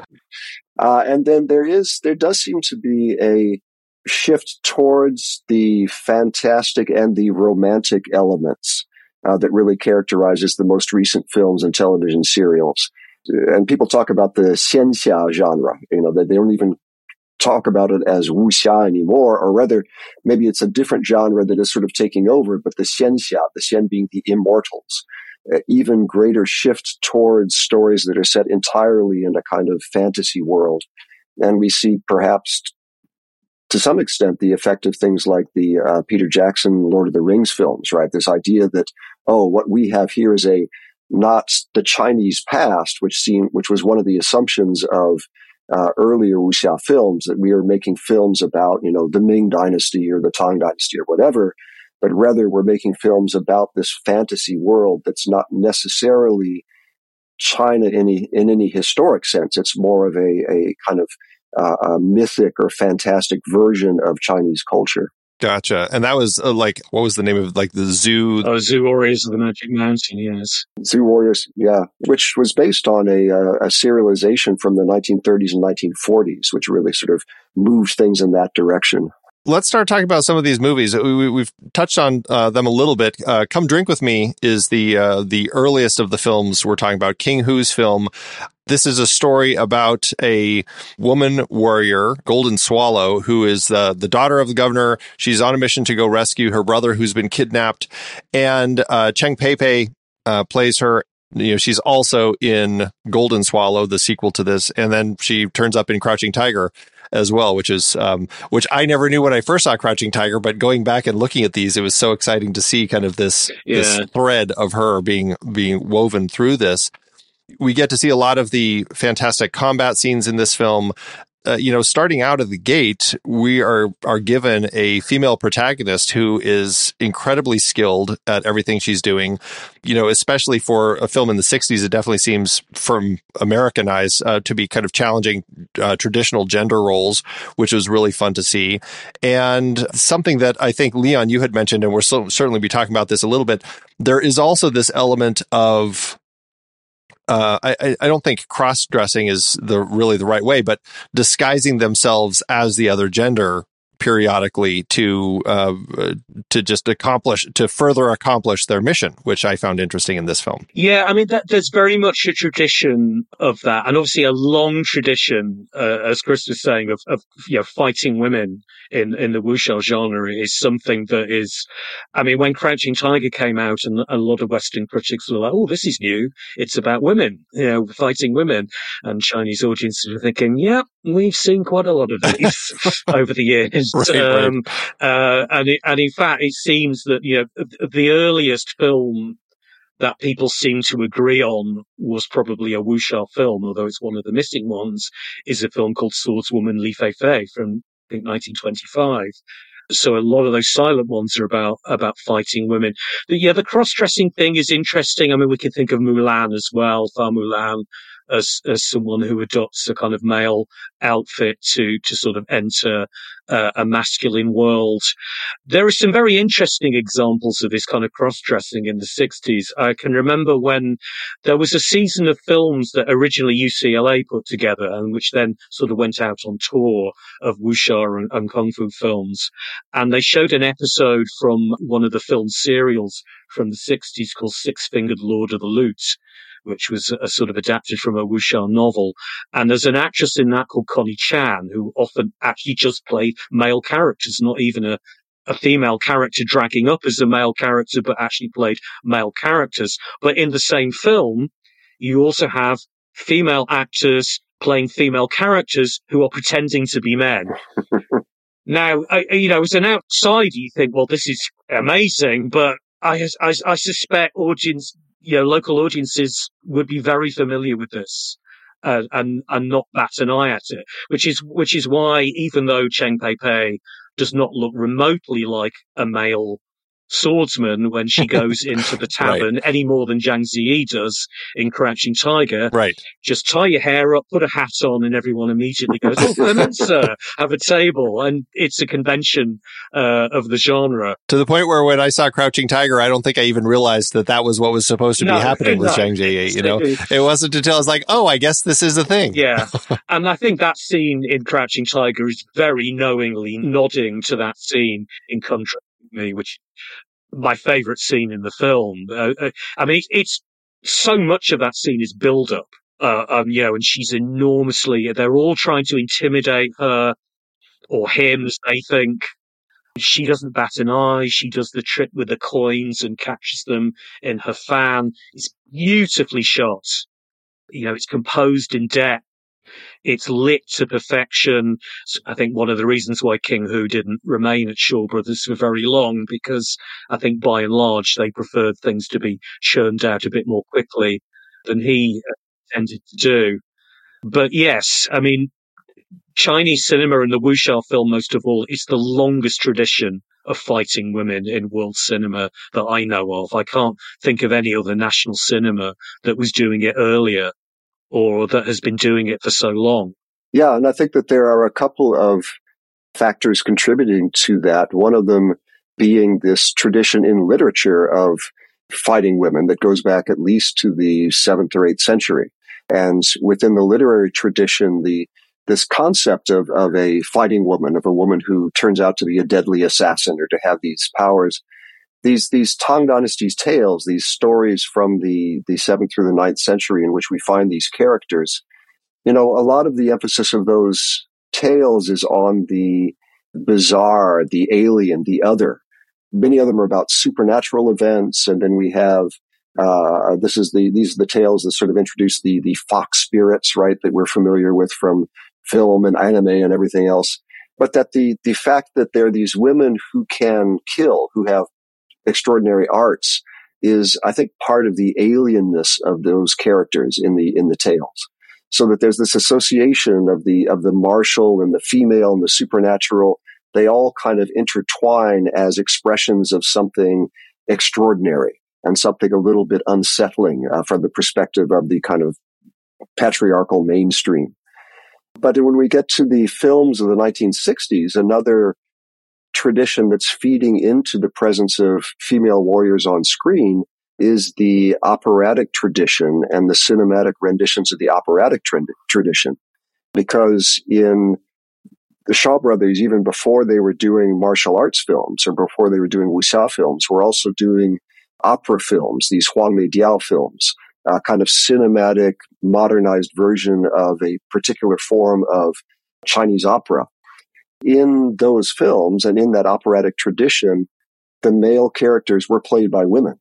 uh, and then there is, there does seem to be a shift towards the fantastic and the romantic elements uh, that really characterizes the most recent films and television serials. And people talk about the xianxia genre, you know, that they don't even talk about it as wuxia anymore, or rather, maybe it's a different genre that is sort of taking over, but the xianxia, the xian being the immortals, uh, even greater shift towards stories that are set entirely in a kind of fantasy world. And we see perhaps to some extent the effect of things like the uh, Peter Jackson Lord of the Rings films, right? This idea that, oh, what we have here is a not the Chinese past, which seemed, which was one of the assumptions of uh, earlier wuxia films, that we are making films about, you know, the Ming Dynasty or the Tang Dynasty or whatever, but rather we're making films about this fantasy world that's not necessarily China in any, in any historic sense. It's more of a, a kind of uh, a mythic or fantastic version of Chinese culture.
Gotcha. And that was uh, like, what was the name of like the zoo?
Oh, Zoo Warriors of the Magic Mountain, yes.
Zoo Warriors, yeah, which was based on a, uh, a serialization from the nineteen thirties and nineteen forties, which really sort of moved things in that direction.
Let's start talking about some of these movies. We, we've touched on uh, them a little bit. Uh, Come Drink With Me is the uh, the earliest of the films we're talking about. King Hu's film. This is a story about a woman warrior, Golden Swallow, who is the, the daughter of the governor. She's on a mission to go rescue her brother who's been kidnapped. And uh, Cheng Pei Pei uh, plays her. You know, she's also in Golden Swallow, the sequel to this. And then she turns up in Crouching Tiger as well, which is um, which I never knew when I first saw Crouching Tiger. But going back and looking at these, it was so exciting to see kind of this, yeah. this thread of her being being woven through this. We get to see a lot of the fantastic combat scenes in this film. Uh, you know, starting out of the gate, we are are given a female protagonist who is incredibly skilled at everything she's doing. You know, especially for a film in the sixties, it definitely seems, from American eyes, uh, to be kind of challenging uh, traditional gender roles, which was really fun to see. And something that I think, Leon, you had mentioned, and we'll so, certainly be talking about this a little bit, there is also this element of Uh, I, I don't think cross-dressing is the really the right way, but disguising themselves as the other gender periodically to uh, to just accomplish, to further accomplish their mission, which I found interesting in this film.
Yeah, I mean, that, there's very much a tradition of that, and obviously a long tradition, uh, as Chris was saying, of, of you know, fighting women in, in the wuxia genre is something that is, I mean, when Crouching Tiger came out, and a lot of Western critics were like, oh, this is new. It's about women, you know, fighting women. And Chinese audiences were thinking, yeah, we've seen quite a lot of these over the years.
Right,
um,
right.
Uh, and, it, and in fact, it seems that, you know, the earliest film that people seem to agree on was probably a wuxia film, although it's one of the missing ones, is a film called Swordswoman Li Fei Fei from, I think, nineteen twenty-five. So a lot of those silent ones are about, about fighting women. But yeah, the cross-dressing thing is interesting. I mean, we could think of Mulan as well, Fa Mulan, as, as someone who adopts a kind of male outfit to, to sort of enter uh, a masculine world. There are some very interesting examples of this kind of cross-dressing in the sixties. I can remember when there was a season of films that originally U C L A put together and which then sort of went out on tour of wuxia and, and kung fu films. And they showed an episode from one of the film serials from the sixties called Six-Fingered Lord of the Lute, which was a sort of adapted from a wuxia novel. And there's an actress in that called Connie Chan, who often actually just played male characters, not even a, a female character dragging up as a male character, but actually played male characters. But in the same film, you also have female actors playing female characters who are pretending to be men. Now, I, you know, as an outsider, you think, well, this is amazing, but I, I, I suspect audience, you know, local audiences would be very familiar with this, uh, and, and not bat an eye at it, which is, which is why, even though Cheng Pei Pei does not look remotely like a male swordsman when she goes into the tavern
Right.
any more than Zhang Ziyi does in Crouching Tiger.
Right.
Just tie your hair up, put a hat on, and everyone immediately goes, "Oh, come in, sir, have a table." And it's a convention uh, of the genre.
To the point where when I saw Crouching Tiger, I don't think I even realized that that was what was supposed to
No,
be happening with
no.
Zhang Ziyi. You know, it wasn't until I was like, "Oh, I guess this is a thing."
Yeah, and I think that scene in Crouching Tiger is very knowingly nodding to that scene in Country with Me, which my favourite scene in the film. Uh, uh, I mean, it's, it's so much of that scene is build up, uh, um, you know, and she's enormously. They're all trying to intimidate her or him, as they think. She doesn't bat an eye. She does the trick with the coins and catches them in her fan. It's beautifully shot. You know, it's composed in depth. It's lit to perfection. I think one of the reasons why King Hu didn't remain at Shaw Brothers for very long, because I think by and large they preferred things to be churned out a bit more quickly than he tended to do. But yes, I mean, Chinese cinema and the wuxia film, most of all, is the longest tradition of fighting women in world cinema that I know of. I can't think of any other national cinema that was doing it earlier or that has been doing it for so long.
Yeah, and I think that there are a couple of factors contributing to that. One of them being this tradition in literature of fighting women that goes back at least to the seventh or eighth century. And within the literary tradition, the this concept of, of a fighting woman, of a woman who turns out to be a deadly assassin or to have these powers, These these Tang Dynasty's tales, these stories from the, the seventh through the ninth century in which we find these characters, you know, a lot of the emphasis of those tales is on the bizarre, the alien, the other. Many of them are about supernatural events, and then we have uh, this is the these are the tales that sort of introduce the the fox spirits, right, that we're familiar with from film and anime and everything else. But that the the fact that there are these women who can kill, who have extraordinary arts, is, I think, part of the alienness of those characters in the in the tales. So that there's this association of the of the martial and the female and the supernatural. They all kind of intertwine as expressions of something extraordinary and something a little bit unsettling uh, from the perspective of the kind of patriarchal mainstream. But when we get to the films of the nineteen sixties, another tradition that's feeding into the presence of female warriors on screen is the operatic tradition and the cinematic renditions of the operatic trend- tradition. Because in the Shaw Brothers, even before they were doing martial arts films or before they were doing wuxia films, were also doing opera films, these Huangmei Diao films, a kind of cinematic, modernized version of a particular form of Chinese opera. In those films and in that operatic tradition, the male characters were played by women.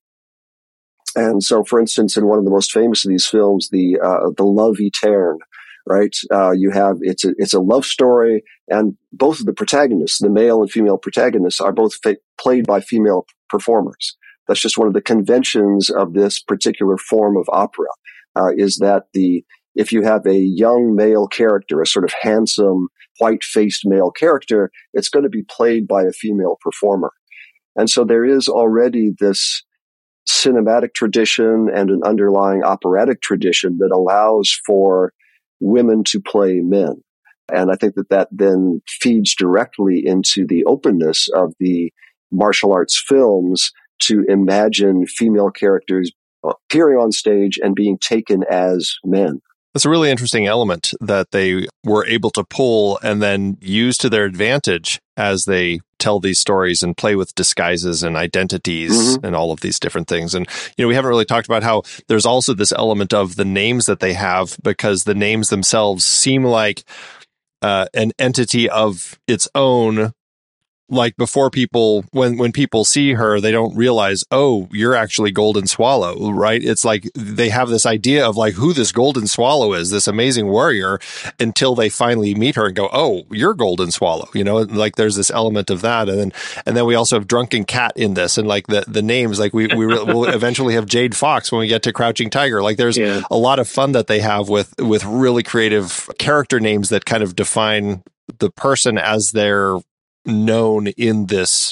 And so, for instance, in one of the most famous of these films, the uh, the Love Eterne, right? Uh, you have it's a it's a love story, and both of the protagonists, the male and female protagonists, are both fa- played by female performers. That's just one of the conventions of this particular form of opera. Uh, is that the if you have a young male character, a sort of handsome, white-faced male character, it's going to be played by a female performer. And so there is already this cinematic tradition and an underlying operatic tradition that allows for women to play men. And I think that that then feeds directly into the openness of the martial arts films to imagine female characters appearing on stage and being taken as men.
That's a really interesting element that they were able to pull and then use to their advantage as they tell these stories and play with disguises and identities mm-hmm. and all of these different things. And, you know, we haven't really talked about how there's also this element of the names that they have, because the names themselves seem like uh, an entity of its own. Like before people, when, when people see her, they don't realize, oh, you're actually Golden Swallow, right? It's like they have this idea of like who this Golden Swallow is, this amazing warrior, until they finally meet her and go, oh, you're Golden Swallow, you know, like there's this element of that. And then, and then we also have Drunken Cat in this, and like the, the names, like we, we will eventually have Jade Fox when we get to Crouching Tiger. Like there's yeah. a lot of fun that they have with, with really creative character names that kind of define the person as they're known in this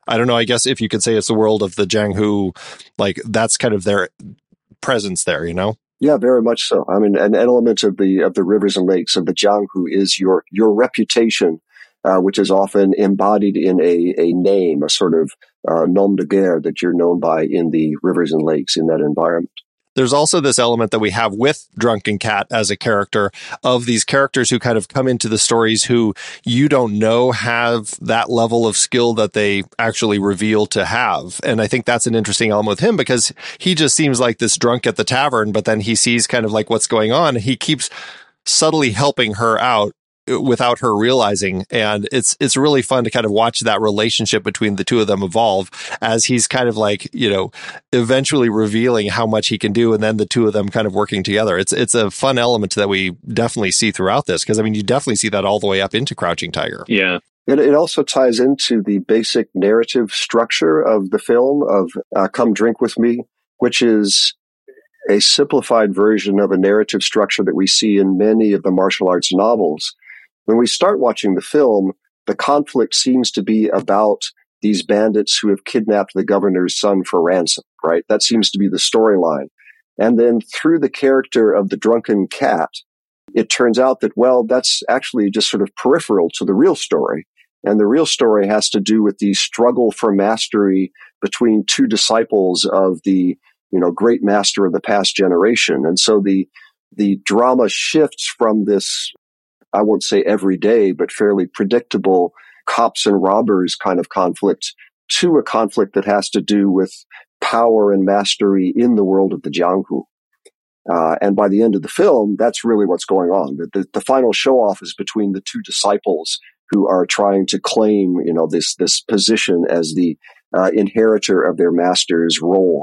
I don't know, I guess if you could say it's the world of the Jianghu, like that's kind of their presence there, you know?
Yeah, very much so. I mean, an element of the of the rivers and lakes of the Jianghu is your your reputation, uh, which is often embodied in a a name, a sort of uh, nom de guerre that you're known by in the rivers and lakes in that environment.
There's also this element that we have with Drunken Cat as a character of these characters who kind of come into the stories who you don't know have that level of skill that they actually reveal to have. And I think that's an interesting element with him because he just seems like this drunk at the tavern, but then he sees kind of like what's going on. And he keeps subtly helping her out without her realizing. And it's it's really fun to kind of watch that relationship between the two of them evolve as he's kind of like, you know, eventually revealing how much he can do and then the two of them kind of working together. It's it's a fun element that we definitely see throughout this because, I mean, you definitely see that all the way up into Crouching Tiger.
Yeah.
It, it also ties into the basic narrative structure of the film of uh, Come Drink With Me, which is a simplified version of a narrative structure that we see in many of the martial arts novels. When we start watching the film, the conflict seems to be about these bandits who have kidnapped the governor's son for ransom, right? That seems to be the storyline. And then through the character of the drunken cat, it turns out that, well, that's actually just sort of peripheral to the real story. And the real story has to do with the struggle for mastery between two disciples of the, you know, great master of the past generation. And so the, the drama shifts from this, I won't say every day, but fairly predictable cops and robbers kind of conflict to a conflict that has to do with power and mastery in the world of the Jianghu. Uh, and by the end of the film, that's really what's going on. The, the, the final show-off is between the two disciples who are trying to claim, you know, this this position as the uh, inheritor of their master's role.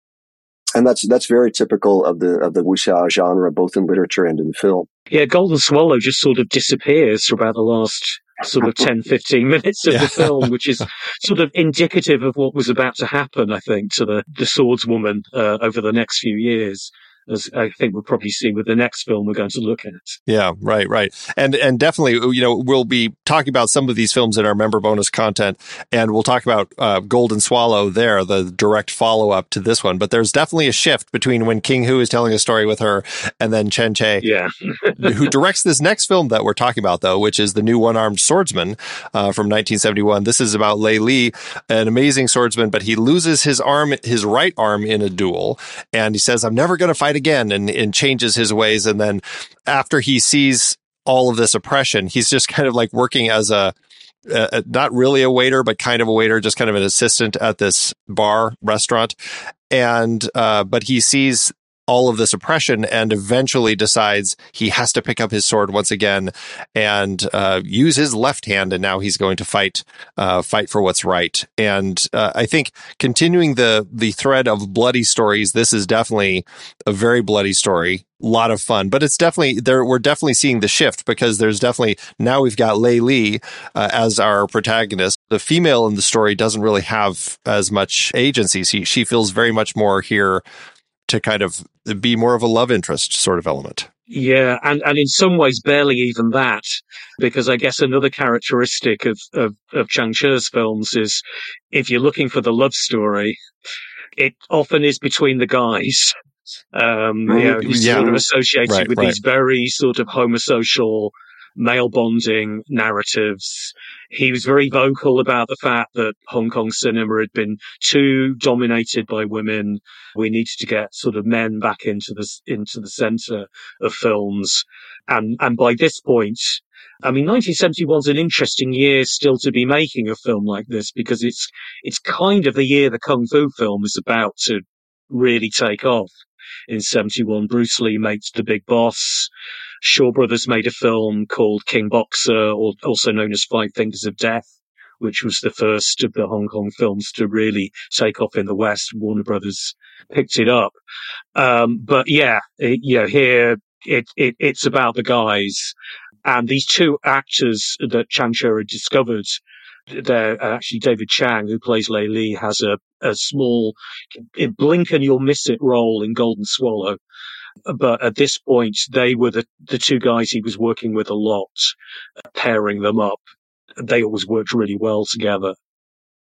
And that's that's very typical of the of the wuxia genre, both in literature and in film.
Yeah, Golden Swallow just sort of disappears for about the last sort of ten, fifteen minutes of
Yeah.
the film, which is sort of indicative of what was about to happen, I think, to the, the swordswoman uh, over the next few years, as I think we'll probably see with the next film we're going to look at.
Yeah, right, right. And and definitely, you know, we'll be talking about some of these films in our member bonus content, and we'll talk about uh, Golden Swallow there, the direct follow-up to this one. But there's definitely a shift between when King Hu is telling a story with her and then Chen Che,
Yeah.
who directs this next film that we're talking about, though, which is The New One-Armed Swordsman uh, from nineteen seventy-one. This is about Lei Li, an amazing swordsman, but he loses his arm, his right arm in a duel, and he says, I'm never going to fight again, and, and changes his ways. And then after he sees all of this oppression, he's just kind of like working as a, a not really a waiter, but kind of a waiter, just kind of an assistant at this bar restaurant. And, uh, but he sees all of this oppression and eventually decides he has to pick up his sword once again and uh, use his left hand. And now he's going to fight, uh, fight for what's right. And uh, I think continuing the the thread of bloody stories, this is definitely a very bloody story. A lot of fun, but it's definitely there. We're definitely seeing the shift because there's definitely now we've got Lei Li uh, as our protagonist. The female in the story doesn't really have as much agency. She she feels very much more here to kind of be more of a love interest sort of element.
Yeah, and, and in some ways barely even that, because I guess another characteristic of, of, of Chang Che's films is if you're looking for the love story, it often is between the guys. Um, you know, he's
Yeah.
sort of associated
Right,
with
right.
these very sort of homosocial male bonding narratives. He was very vocal about the fact that Hong Kong cinema had been too dominated by women. We needed to get sort of men back into the into the center of films. And and by this point, I mean, nineteen seventy-one is an interesting year still to be making a film like this because it's it's kind of the year the Kung Fu film is about to really take off. In seventy-one, Bruce Lee makes The Big Boss. Shaw Brothers made a film called King Boxer, or also known as Five Fingers of Death, which was the first of the Hong Kong films to really take off in the West. Warner Brothers picked it up. Um, but yeah, it, you know, here it, it, it's about the guys. And these two actors that Chang Che had discovered, they're actually David Chang, who plays Lei Li, has a, a small blink and you'll miss it role in Golden Swallow. But at this point, they were the, the two guys he was working with a lot, pairing them up. They always worked really well together.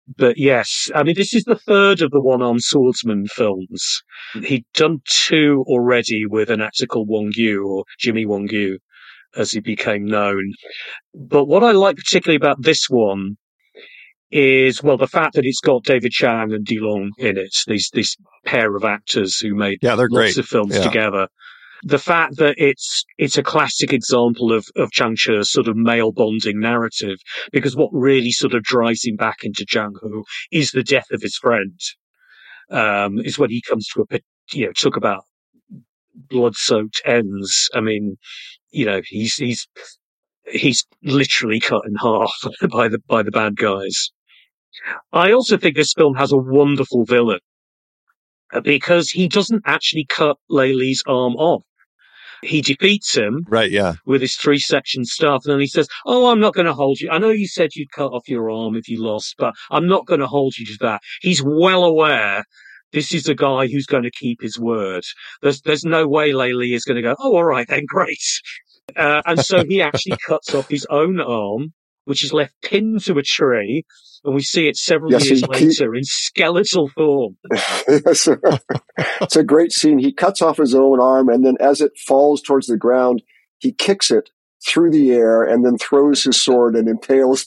But yes, I mean, this is the third of the one-armed swordsman films. He'd done two already with an actor called Wong Yu, or Jimmy Wong Yu, as he became known. But what I like particularly about this one is, well, the fact that it's got David Chang and DeLong in it, these this pair of actors who made
yeah, they're
lots
great.
of films
yeah.
together. The fact that it's it's a classic example of, of Zhang Che's sort of male bonding narrative, because what really sort of drives him back into Jianghu is the death of his friend. Um, is when he comes to a, you know, talk about blood-soaked ends. I mean, you know, he's he's he's literally cut in half by the by the bad guys. I also think this film has a wonderful villain, because he doesn't actually cut Lei Li's arm off. He defeats him,
right? Yeah,
with his three-section stuff, and then he says, "Oh, I'm not going to hold you. I know you said you'd cut off your arm if you lost, but I'm not going to hold you to that." He's well aware this is a guy who's going to keep his word. There's there's no way Lei Li is going to go, "Oh, all right then, great." Uh, and so he actually cuts off his own arm, which is left pinned to a tree, and we see it several
yes,
years
he,
later
he,
in skeletal form.
Yes, it's a great scene. He cuts off his own arm, and then as it falls towards the ground, he kicks it through the air and then throws his sword and impales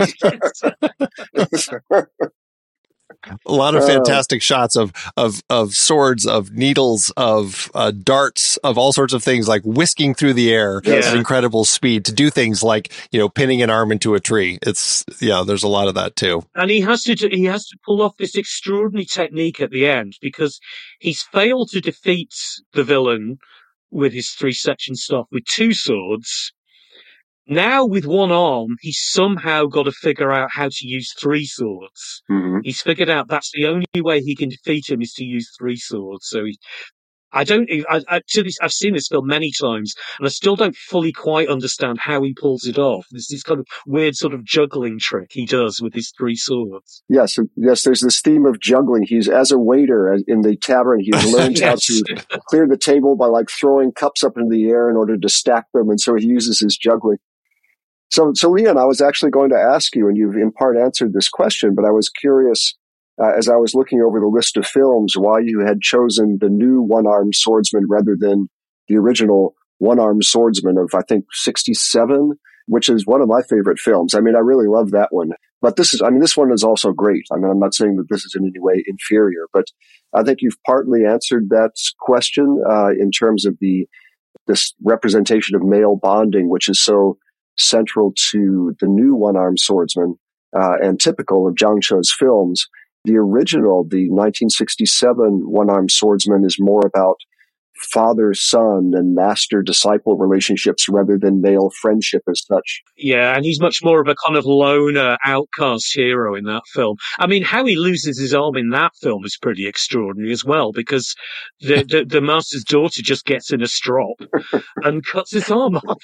a lot of fantastic uh, shots of, of, of swords, of needles, of uh, darts, of all sorts of things, like whisking through the air
yeah.
at incredible speed to do things like, you know, pinning an arm into a tree. It's, yeah, there's a lot of that too.
And he has to, do, he has to pull off this extraordinary technique at the end, because he's failed to defeat the villain with his three section stuff with two swords. Now, with one arm, he's somehow got to figure out how to use three swords.
Mm-hmm.
He's figured out that's the only way he can defeat him is to use three swords. So he, I don't, I, I, to this, I've seen this film many times, and I still don't fully quite understand how he pulls it off. There's this kind of weird sort of juggling trick he does with his three swords.
Yes, yes, there's this theme of juggling. He's, as a waiter in the tavern, he's learned yes. how to clear the table by like throwing cups up into the air in order to stack them, and so he uses his juggling. So, so Leon, I was actually going to ask you, and you've in part answered this question, but I was curious, uh, as I was looking over the list of films, why you had chosen the new One-Armed Swordsman rather than the original One-Armed Swordsman of, I think, sixty-seven, which is one of my favorite films. I mean, I really love that one. But this is, I mean, this one is also great. I mean, I'm not saying that this is in any way inferior, but I think you've partly answered that question uh, in terms of the this representation of male bonding, which is so central to the new One-Armed Swordsman uh, and typical of Zhang Che's films. The original, the nineteen sixty-seven One-Armed Swordsman, is more about father-son and master-disciple relationships rather than male friendship as such.
Yeah, and he's much more of a kind of loner, outcast hero in that film. I mean, how he loses his arm in that film is pretty extraordinary as well, because the, the, the master's daughter just gets in a strop and cuts his arm off.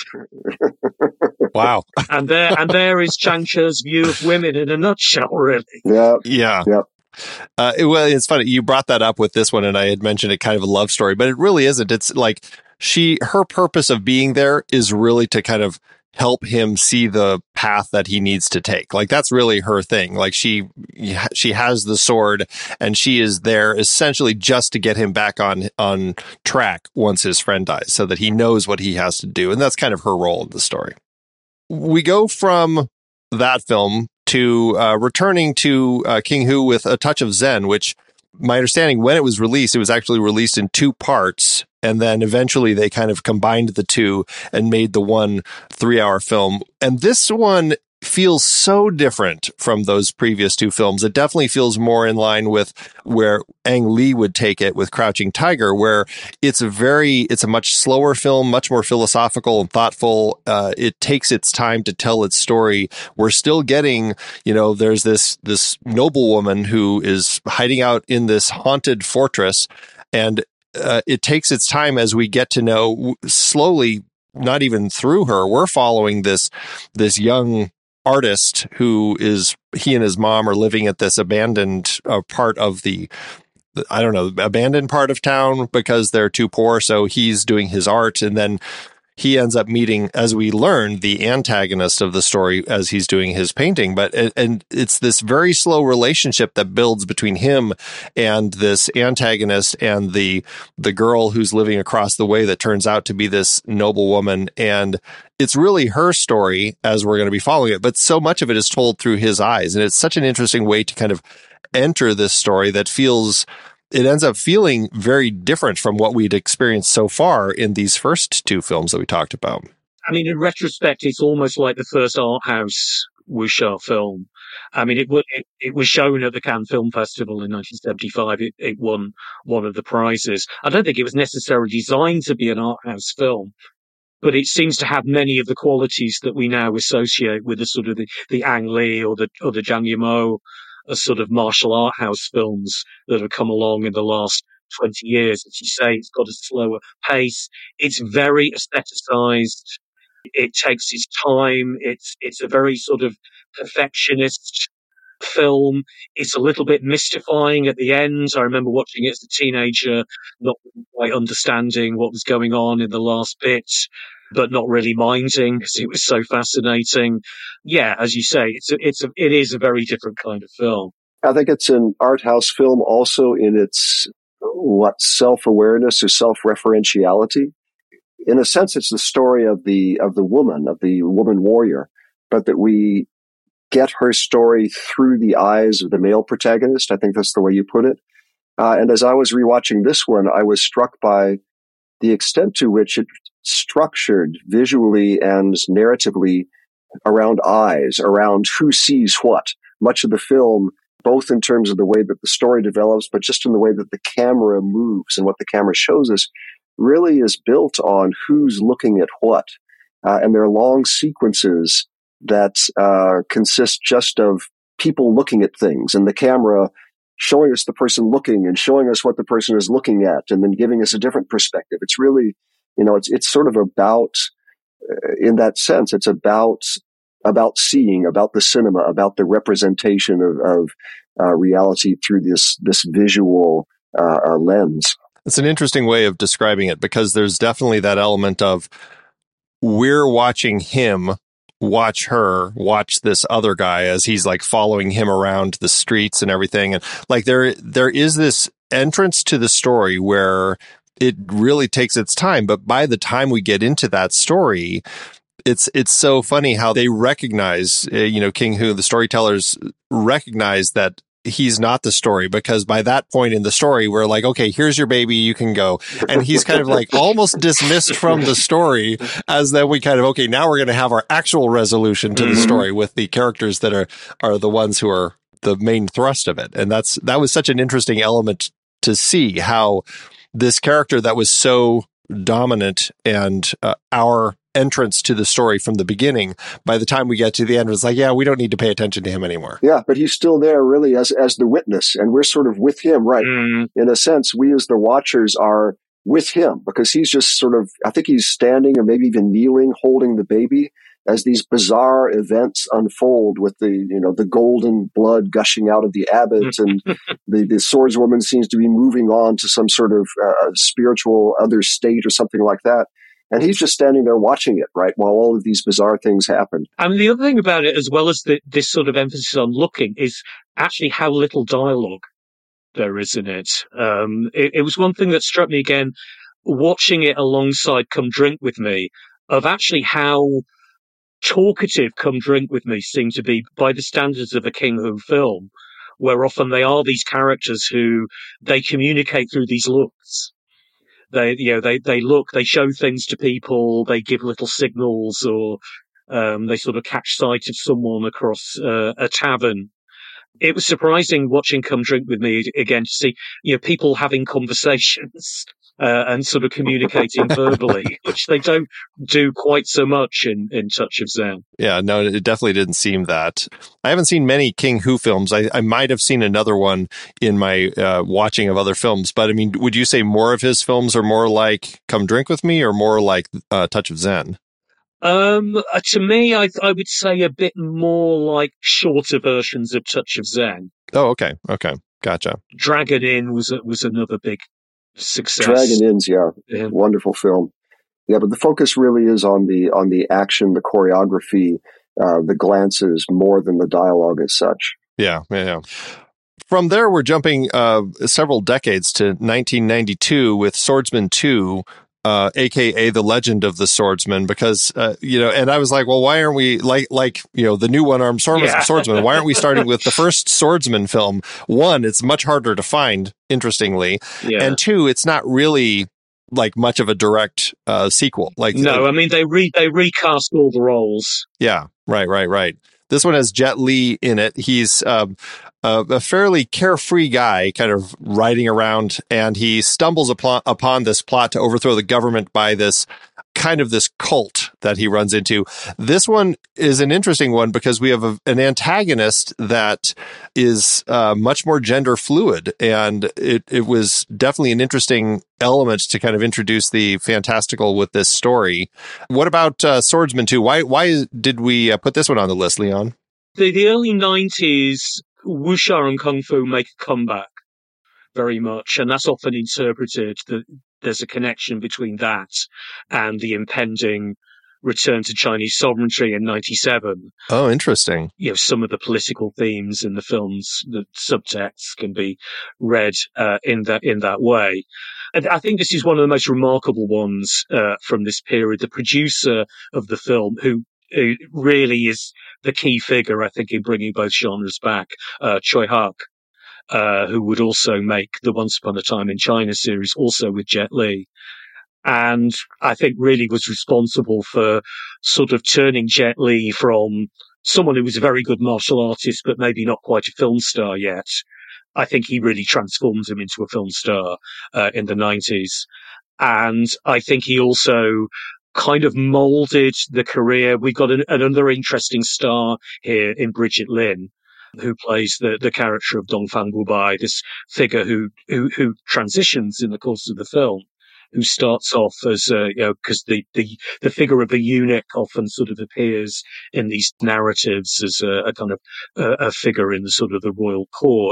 Wow.
And there, and there is Zhang Che's view of women in a nutshell, really.
Yeah.
Yeah.
Yeah.
Uh, it, well, it's funny. You brought that up with this one, and I had mentioned it kind of a love story, but it really isn't. It's like she, her purpose of being there is really to kind of help him see the path that he needs to take. Like, that's really her thing. Like, she, she has the sword, and she is there essentially just to get him back on, on track once his friend dies, so that he knows what he has to do. And that's kind of her role in the story. We go from that film to uh, returning to uh, King Hu with A Touch of Zen, which, my understanding, when it was released, it was actually released in two parts, and then eventually they kind of combined the two and made the one three-hour film. And this one feels so different from those previous two films. It definitely feels more in line with where Ang Lee would take it with Crouching Tiger, where it's a very, it's a much slower film, much more philosophical and thoughtful. Uh, it takes its time to tell its story. We're still getting, you know, there's this, this noblewoman who is hiding out in this haunted fortress, and uh, it takes its time as we get to know slowly, not even through her, we're following this, this young artist who is, he and his mom are living at this abandoned uh, part of the, I don't know, abandoned part of town because they're too poor. So he's doing his art, and then he ends up meeting, as we learn, the antagonist of the story as he's doing his painting. But and it's this very slow relationship that builds between him and this antagonist and the the girl who's living across the way that turns out to be this noble woman. And it's really her story as we're going to be following it, but so much of it is told through his eyes. And it's such an interesting way to kind of enter this story that feels, it ends up feeling very different from what we'd experienced so far in these first two films that we talked about.
I mean, in retrospect, it's almost like the first art house wuxia film. I mean, it, it, it was shown at the Cannes Film Festival in nineteen seventy-five. It, it won one of the prizes. I don't think it was necessarily designed to be an art house film, but it seems to have many of the qualities that we now associate with the sort of the, the Ang Lee or the, or the Zhang Yimou, a sort of martial art house films that have come along in the last twenty years. As you say, it's got a slower pace. It's very aestheticized. It takes its time. It's, it's a very sort of perfectionist film. It's a little bit mystifying at the end. I remember watching it as a teenager, not quite understanding what was going on in the last bit, but not really minding because it was so fascinating. Yeah, as you say, it's a, it's a, it is a very different kind of film.
I think it's an art house film also in its what self-awareness or self-referentiality. In a sense, it's the story of the of the woman, of the woman warrior, but that we get her story through the eyes of the male protagonist. I think that's the way you put it. Uh, and as I was rewatching this one, I was struck by the extent to which it structured visually and narratively around eyes, around who sees what. Much of the film, both in terms of the way that the story develops, but just in the way that the camera moves and what the camera shows us, really is built on who's looking at what. Uh, and there are long sequences that uh, consist just of people looking at things and the camera showing us the person looking and showing us what the person is looking at and then giving us a different perspective. It's really, you know, it's, it's sort of about, uh, in that sense, it's about, about seeing, about the cinema, about the representation of, of uh, reality through this, this visual uh, uh, lens.
It's an interesting way of describing it because there's definitely that element of we're watching him watch her watch this other guy as he's like following him around the streets and everything. And like there, there is this entrance to the story where it really takes its time. But by the time we get into that story, it's, it's so funny how they recognize, uh, you know, King Hu, the storytellers recognize that he's not the story, because by that point in the story, we're like, okay, here's your baby, you can go. And he's kind of like almost dismissed from the story, as then we kind of, okay, now we're going to have our actual resolution to mm-hmm. the story with the characters that are, are the ones who are the main thrust of it. And that's, that was such an interesting element to see how this character that was so dominant and uh, our entrance to the story from the beginning, by the time we get to the end, it's like, yeah, we don't need to pay attention to him anymore.
Yeah, but he's still there really as as the witness, and we're sort of with him, right? Mm. In a sense, we as the watchers are with him because he's just sort of, I think he's standing or maybe even kneeling, holding the baby as these bizarre events unfold with the, you know, the golden blood gushing out of the abbot and the, the swordswoman seems to be moving on to some sort of uh, spiritual other state or something like that. And he's just standing there watching it, right, while all of these bizarre things happen.
I mean, the other thing about it, as well as the, this sort of emphasis on looking, is actually how little dialogue there is in it. Um, it, it was one thing that struck me again, watching it alongside Come Drink With Me, of actually how talkative Come Drink With Me seemed to be by the standards of a King Hu film, where often they are these characters who they communicate through these looks. They, you know, they, they look, they show things to people, they give little signals, or, um, they sort of catch sight of someone across, uh, a tavern. It was surprising watching Come Drink With Me again to see, you know, people having conversations, uh, and sort of communicating verbally, which they don't do quite so much in, in Touch of Zen.
Yeah, no, it definitely didn't seem that. I haven't seen many King Hu films. I, I might have seen another one in my uh, watching of other films, but I mean, would you say more of his films are more like Come Drink With Me or more like uh, Touch of Zen?
Um, uh, to me, I, I would say a bit more like shorter versions of Touch of Zen.
Oh, okay. Okay. Gotcha.
Dragon Inn was, was another big success.
Dragon Inn's, yeah, yeah. Wonderful film. Yeah, but the focus really is on the on the action, the choreography, uh, the glances, more than the dialogue as such.
Yeah, yeah, yeah. From there, we're jumping uh, several decades to nineteen ninety-two with Swordsman two, uh, A K A The Legend of the Swordsman, because, uh, you know, and I was like, well, why aren't we, like, like you know, the new one-armed sword- yeah. swordsman, why aren't we starting with the first Swordsman film? One, it's much harder to find, interestingly. Yeah. And two, it's not really like much of a direct uh, sequel. Like
No,
uh,
I mean, they re- they recast all the roles.
Yeah, right, right, right. This one has Jet Li in it. He's um, a, a fairly carefree guy, kind of riding around, and he stumbles upon, upon this plot to overthrow the government by this kind of this cult that he runs into. This one is an interesting one because we have a, an antagonist that is uh, much more gender fluid, and it, it was definitely an interesting element to kind of introduce the fantastical with this story. What about uh, Swordsman two? Why why did we uh, put this one on the list, Leon?
The, the early nineties, wuxia and kung fu make a comeback very much, and that's often interpreted that there's a connection between that and the impending return to Chinese sovereignty in ninety-seven.
Oh, interesting.
You know, some of the political themes in the films, the subtexts can be read uh, in that in that way. And I think this is one of the most remarkable ones uh, from this period. The producer of the film, who, who really is the key figure, I think, in bringing both genres back, uh, Choi Hark, uh, who would also make the Once Upon a Time in China series, also with Jet Li. And I think really was responsible for sort of turning Jet Li from someone who was a very good martial artist, but maybe not quite a film star yet. I think he really transformed him into a film star uh, in the nineties. And I think he also kind of molded the career. We've got an, another interesting star here in Bridget Lin, who plays the, the character of Dongfang Wubai, this figure who, who, who transitions in the course of the film, who starts off as, uh, you know, because the, the, the figure of the eunuch often sort of appears in these narratives as a, a kind of uh, a figure in the sort of the royal court.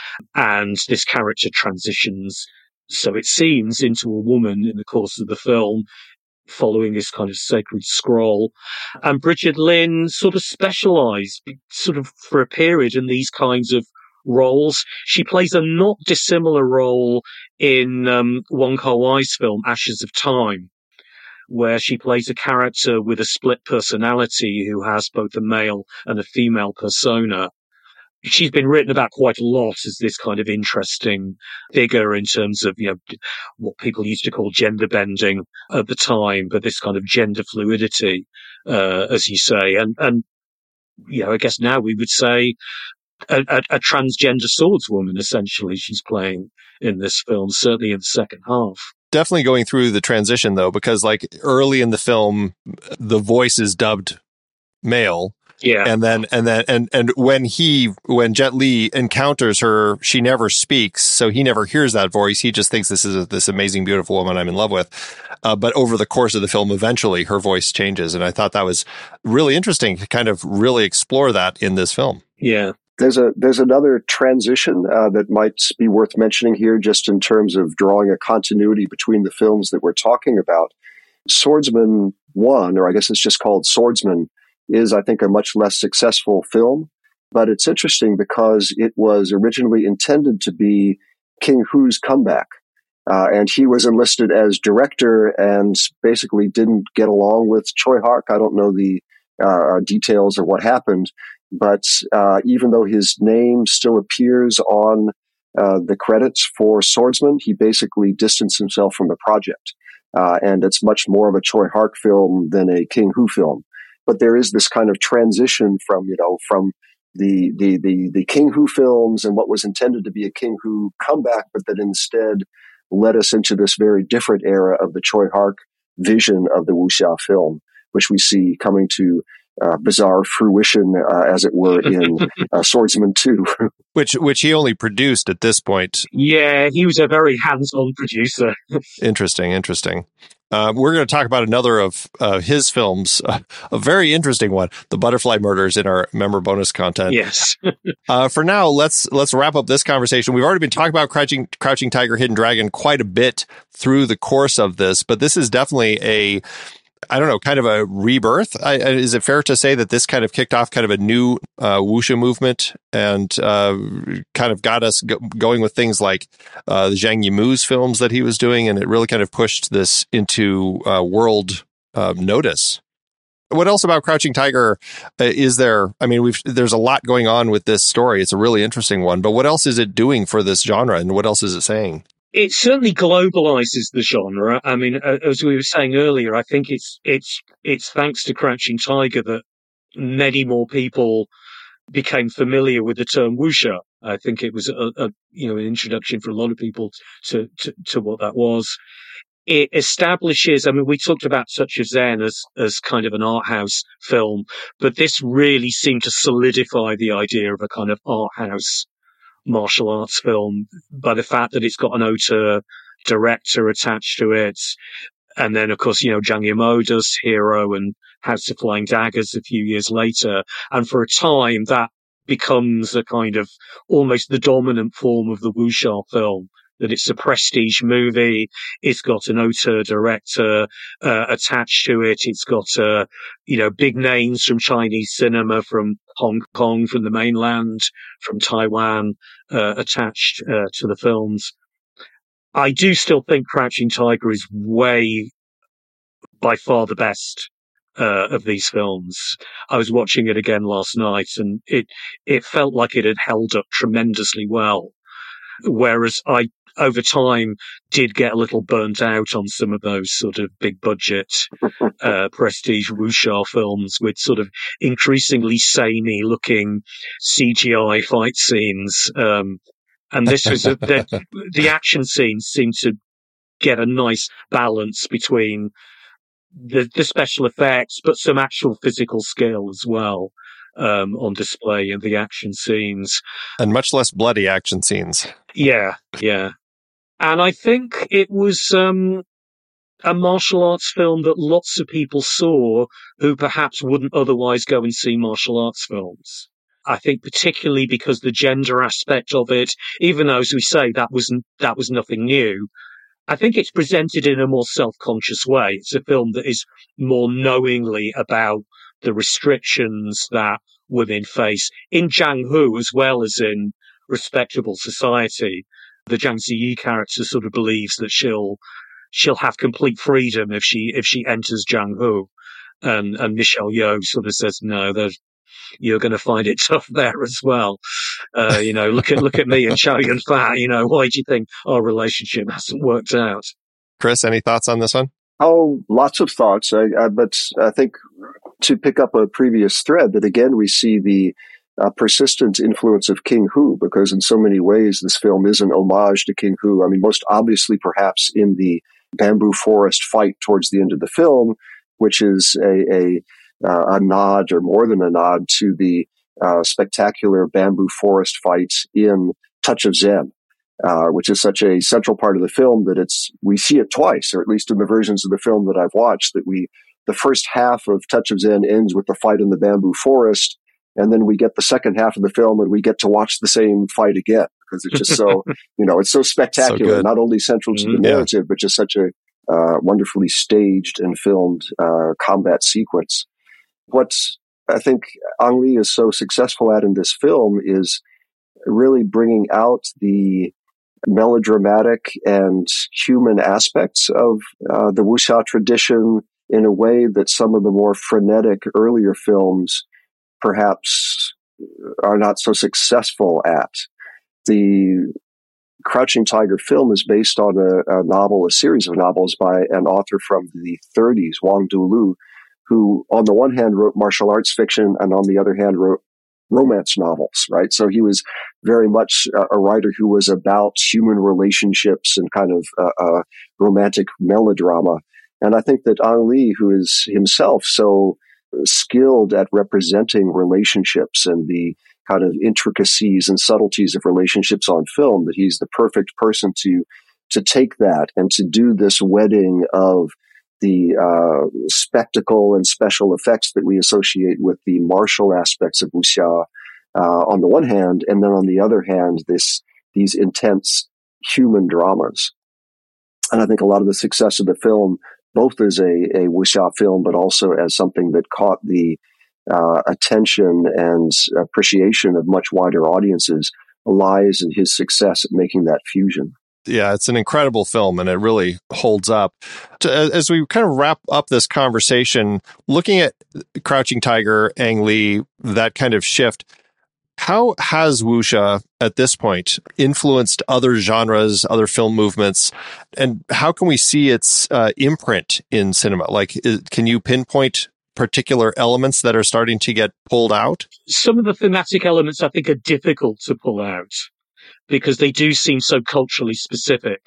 And this character transitions, so it seems, into a woman in the course of the film, following this kind of sacred scroll. And Bridget Lin sort of specialised sort of for a period in these kinds of roles. She plays a not dissimilar role in um, Wong Kar-wai's film Ashes of Time, where she plays a character with a split personality who has both a male and a female persona. She's been written about quite a lot as this kind of interesting figure in terms of, you know, what people used to call gender bending at the time, but this kind of gender fluidity, uh, as you say. And, and, you know, I guess now we would say a, a, a transgender swordswoman, essentially, she's playing in this film, certainly in the second half.
Definitely going through the transition, though, because like early in the film, the voice is dubbed male.
Yeah.
And then, and then, and, and when he, when Jet Li encounters her, she never speaks. So he never hears that voice. He just thinks this is a, this amazing, beautiful woman I'm in love with. Uh, but over the course of the film, eventually her voice changes. And I thought that was really interesting to kind of really explore that in this film.
Yeah.
There's a, there's another transition uh, that might be worth mentioning here, just in terms of drawing a continuity between the films that we're talking about. Swordsman one, or I guess it's just called Swordsman, is, I think, a much less successful film. But it's interesting because it was originally intended to be King Hu's comeback. Uh, and he was enlisted as director and basically didn't get along with Choi Hark. I don't know the uh, details of what happened. But uh, even though his name still appears on uh, the credits for Swordsman, he basically distanced himself from the project. Uh, and it's much more of a Choi Hark film than a King Hu film. But there is this kind of transition from, you know, from the, the, the, the King Hu films and what was intended to be a King Hu comeback, but that instead led us into this very different era of the Choi Hark vision of the wuxia film, which we see coming to uh, bizarre fruition, uh, as it were, in uh, Swordsman two.
Which, which he only produced at this point.
Yeah, he was a very hands-on producer.
Interesting, interesting. Uh, we're going to talk about another of uh, his films, uh, a very interesting one, The Butterfly Murders, in our member bonus content.
Yes.
uh, for now, let's let's wrap up this conversation. We've already been talking about Crouching, Crouching Tiger, Hidden Dragon quite a bit through the course of this, but this is definitely a, I don't know, kind of a rebirth. I, is it fair to say that this kind of kicked off kind of a new uh, wuxia movement and uh, kind of got us go- going with things like uh, the Zhang Yimou's films that he was doing, and it really kind of pushed this into uh, world uh, notice? What else about Crouching Tiger uh, is there? I mean, we've there's a lot going on with this story. It's a really interesting one, but what else is it doing for this genre, and what else is it saying?
It certainly globalizes the genre. I mean, as we were saying earlier, I think it's it's it's thanks to Crouching Tiger that many more people became familiar with the term wuxia. I think it was a, a you know an introduction for a lot of people to, to to what that was. It establishes. I mean, we talked about Touch of Zen as as kind of an art house film, but this really seemed to solidify the idea of a kind of art house martial arts film by the fact that it's got an auteur director attached to it. And then, of course, you know, Zhang Yimou does Hero and House of Flying Daggers a few years later. And for a time, that becomes a kind of almost the dominant form of the wuxia film, that it's a prestige movie. It's got an auteur director uh, attached to it. It's got, uh, you know, big names from Chinese cinema, from Hong Kong, from the mainland, from Taiwan, uh, attached uh, to the films. I do still think Crouching Tiger is way, by far, the best uh, of these films. I was watching it again last night, and it it felt like it had held up tremendously well. Whereas I, over time, did get a little burnt out on some of those sort of big budget, uh, prestige wuxia films with sort of increasingly samey looking C G I fight scenes. Um, and this was, a, the, the action scenes seemed to get a nice balance between the, the special effects, but some actual physical skill as well. Um, on display in the action scenes.
And much less bloody action scenes.
Yeah, yeah. And I think it was um, a martial arts film that lots of people saw who perhaps wouldn't otherwise go and see martial arts films. I think particularly because the gender aspect of it, even though, as we say, that was, that was nothing new, I think it's presented in a more self-conscious way. It's a film that is more knowingly about the restrictions that women face in Jianghu as well as in respectable society. The Zhang Ziyi character sort of believes that she'll she'll have complete freedom if she if she enters Jianghu, and and Michelle Yeoh sort of says no, you're going to find it tough there as well. Uh, you know, look at look at me and Chow Yun Fat. You know, why do you think our relationship hasn't worked out?
Chris, any thoughts on this one?
Oh, lots of thoughts. I, I, but I think to pick up a previous thread, that again we see the uh, persistent influence of King Hu, because in so many ways this film is an homage to King Hu. I mean, most obviously perhaps in the bamboo forest fight towards the end of the film, which is a, a, uh, a nod, or more than a nod, to the uh, spectacular bamboo forest fight in Touch of Zen. Uh, which is such a central part of the film that it's, we see it twice, or at least in the versions of the film that I've watched, that we, the first half of Touch of Zen ends with the fight in the bamboo forest, and then we get the second half of the film and we get to watch the same fight again, because it's just so, you know, it's so spectacular, so not only central to the narrative, yeah. but just such a uh, wonderfully staged and filmed uh, combat sequence. What I think Ang Lee is so successful at in this film is really bringing out the melodramatic and human aspects of uh, the wuxia tradition in a way that some of the more frenetic earlier films perhaps are not so successful at. The Crouching Tiger film is based on a, a novel, a series of novels by an author from the thirties, Wang Dulu, who on the one hand wrote martial arts fiction and on the other hand wrote romance novels, right? So he was very much a, a writer who was about human relationships and kind of uh, uh, romantic melodrama. And I think that Ang Lee, who is himself so skilled at representing relationships and the kind of intricacies and subtleties of relationships on film, that he's the perfect person to to take that and to do this wedding of the uh, spectacle and special effects that we associate with the martial aspects of wuxia uh, on the one hand, and then on the other hand, this these intense human dramas. And I think a lot of the success of the film, both as a, a wuxia film, but also as something that caught the uh, attention and appreciation of much wider audiences, lies in his success at making that fusion.
Yeah, it's an incredible film, and it really holds up. To, as we kind of wrap up this conversation, looking at Crouching Tiger, Ang Lee, that kind of shift, how has wuxia at this point influenced other genres, other film movements, and how can we see its uh, imprint in cinema? Like, is, can you pinpoint particular elements that are starting to get pulled out?
Some of the thematic elements I think are difficult to pull out because they do seem so culturally specific.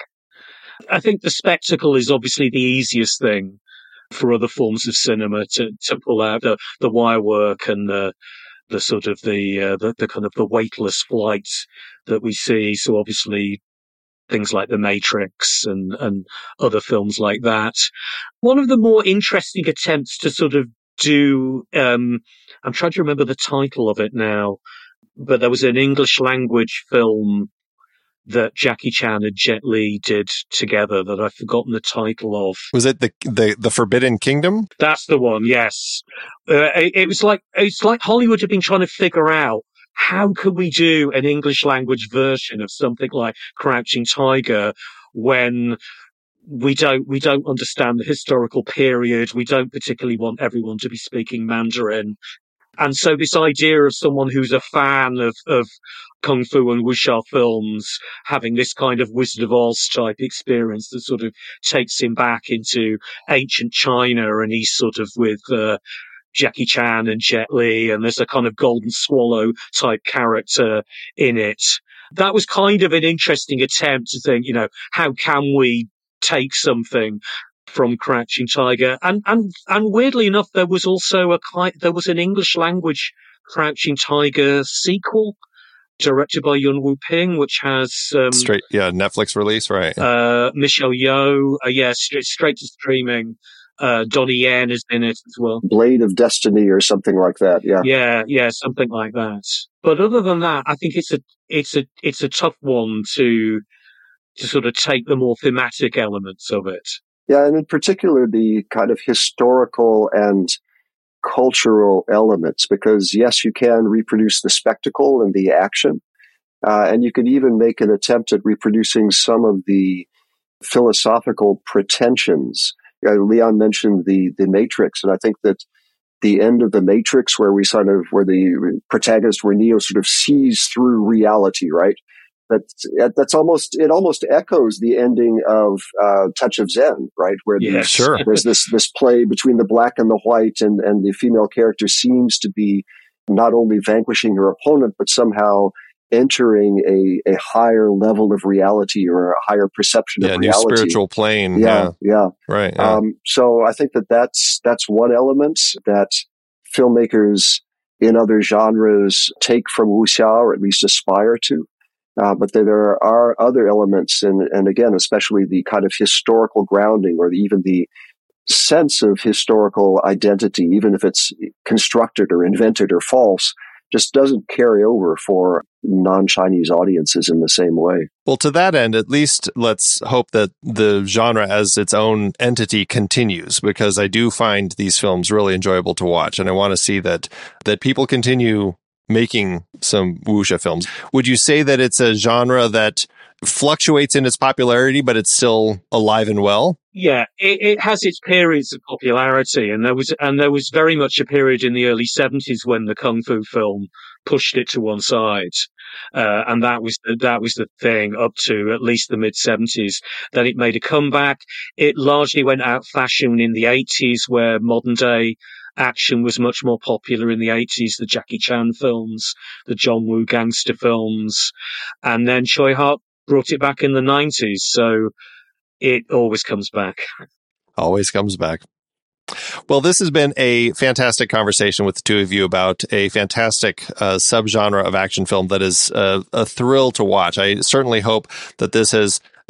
I think the spectacle is obviously the easiest thing for other forms of cinema to, to pull out, the, the wire work and the the sort of the, uh, the the kind of the weightless flight that we see. So obviously things like The Matrix and, and other films like that. One of the more interesting attempts to sort of do, um, I'm trying to remember the title of it now, but there was an English language film that Jackie Chan and Jet Li did together that I've forgotten the title of.
Was it the the, the Forbidden Kingdom?
That's the one, yes. Uh, it, it was like it's like Hollywood had been trying to figure out how could we do an English language version of something like Crouching Tiger when we don't we don't understand the historical period. We don't particularly want everyone to be speaking Mandarin. And so this idea of someone who's a fan of, of Kung Fu and wuxia films having this kind of Wizard of Oz type experience that sort of takes him back into ancient China, and he's sort of with uh, Jackie Chan and Jet Li, and there's a kind of Golden Swallow type character in it. That was kind of an interesting attempt to think, you know, how can we take something from Crouching Tiger, and and and weirdly enough, there was also a there was an English language Crouching Tiger sequel directed by Yuen Woo-ping, which has um,
straight yeah Netflix release, right?
Uh, Michelle Yeoh, uh, yeah, straight, straight to streaming. Uh, Donnie Yen is in it as well.
Blade of Destiny or something like that. Yeah,
yeah, yeah, something like that. But other than that, I think it's a it's a it's a tough one to to sort of take the more thematic elements of it.
Yeah, and in particular, the kind of historical and cultural elements, because yes, you can reproduce the spectacle and the action, uh, and you could even make an attempt at reproducing some of the philosophical pretensions. Uh, Leon mentioned the the Matrix, and I think that the end of the Matrix, where we sort of, where the protagonist, where Neo sort of sees through reality, right? That that's almost it almost echoes the ending of uh, Touch of Zen, right? Where
yeah,
the,
sure.
there's this this play between the black and the white, and and the female character seems to be not only vanquishing her opponent, but somehow entering a, a higher level of reality or a higher perception
yeah,
of
new
reality.
Spiritual plane.
Yeah, yeah,
yeah. right. Yeah.
Um, so I think that that's that's one element that filmmakers in other genres take from wuxia, or at least aspire to. Uh, but there are other elements, and, and again, especially the kind of historical grounding, or the, even the sense of historical identity, even if it's constructed or invented or false, just doesn't carry over for non-Chinese audiences in the same way.
Well, to that end, at least let's hope that the genre as its own entity continues, because I do find these films really enjoyable to watch, and I want to see that that people continue making some wuxia films. Would you say that it's a genre that fluctuates in its popularity, but it's still alive and well?
Yeah, it, it has its periods of popularity, and there was and there was very much a period in the early seventies when the Kung Fu film pushed it to one side, uh, and that was the, that was the thing up to at least the mid seventies. Then it made a comeback. It largely went out of fashion in the eighties, where modern day action was much more popular in the eighties, the Jackie Chan films, the John Woo gangster films, and then Choi Hart brought it back in the nineties, so it always comes back.
Always comes back. Well, this has been a fantastic conversation with the two of you about a fantastic uh, subgenre of action film that is uh, a thrill to watch. I certainly hope that this has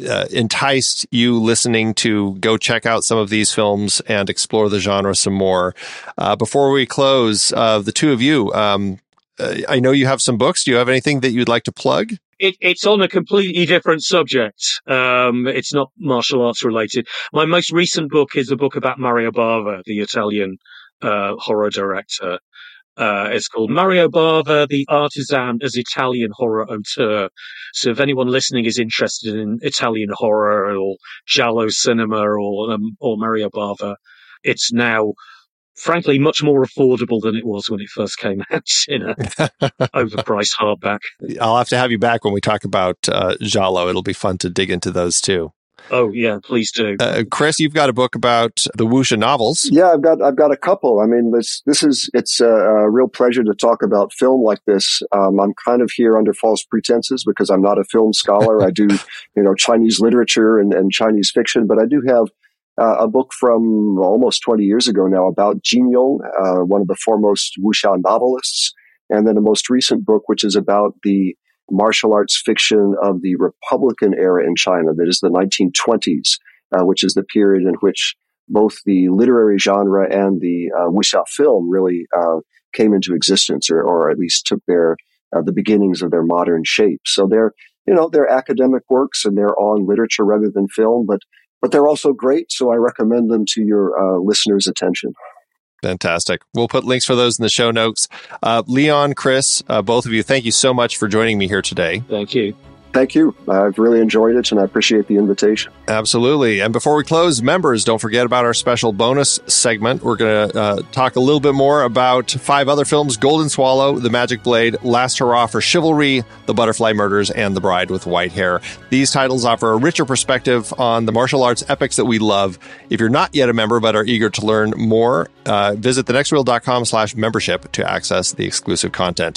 uh, enticed you listening to go check out some of these films and explore the genre some more. Uh, before we close, uh, the two of you, um, uh, I know you have some books. Do you have anything that you'd like to plug?
It, it's on a completely different subject. Um, it's not martial arts related. My most recent book is a book about Mario Bava, the Italian uh, horror director. Uh, it's called Mario Bava, the Artisan as Italian Horror Auteur. So if anyone listening is interested in Italian horror or giallo cinema or um, or Mario Bava, it's now, frankly, much more affordable than it was when it first came out in a overpriced hardback.
I'll have to have you back when we talk about uh, giallo. It'll be fun to dig into those too.
Oh yeah, please do.
Uh, Chris, you've got a book about the wuxia novels.
Yeah, I've got I've got a couple. I mean, this this is it's a, a real pleasure to talk about film like this. Um, I'm kind of here under false pretenses because I'm not a film scholar. I do, you know, Chinese literature and, and Chinese fiction, but I do have uh, a book from almost twenty years ago now about Jin Yong, uh, one of the foremost wuxia novelists, and then a most recent book which is about the martial arts fiction of the Republican era in China, that is the nineteen twenties, uh, which is the period in which both the literary genre and the uh, wuxia film really uh, came into existence, or, or at least took their uh, the beginnings of their modern shape. So they're, you know, they're academic works and they're on literature rather than film, but but they're also great. So I recommend them to your uh, listeners' attention.
Fantastic. We'll put links for those in the show notes. Uh, Leon, Chris, uh, both of you, thank you so much for joining me here today.
Thank you.
Thank you. I've really enjoyed it, and I appreciate the invitation.
Absolutely. And before we close, members, don't forget about our special bonus segment. We're going to uh, talk a little bit more about five other films: Golden Swallow, The Magic Blade, Last Hurrah for Chivalry, The Butterfly Murders, and The Bride with White Hair. These titles offer a richer perspective on the martial arts epics that we love. If you're not yet a member but are eager to learn more, uh, visit thenextreel.com slash membership to access the exclusive content.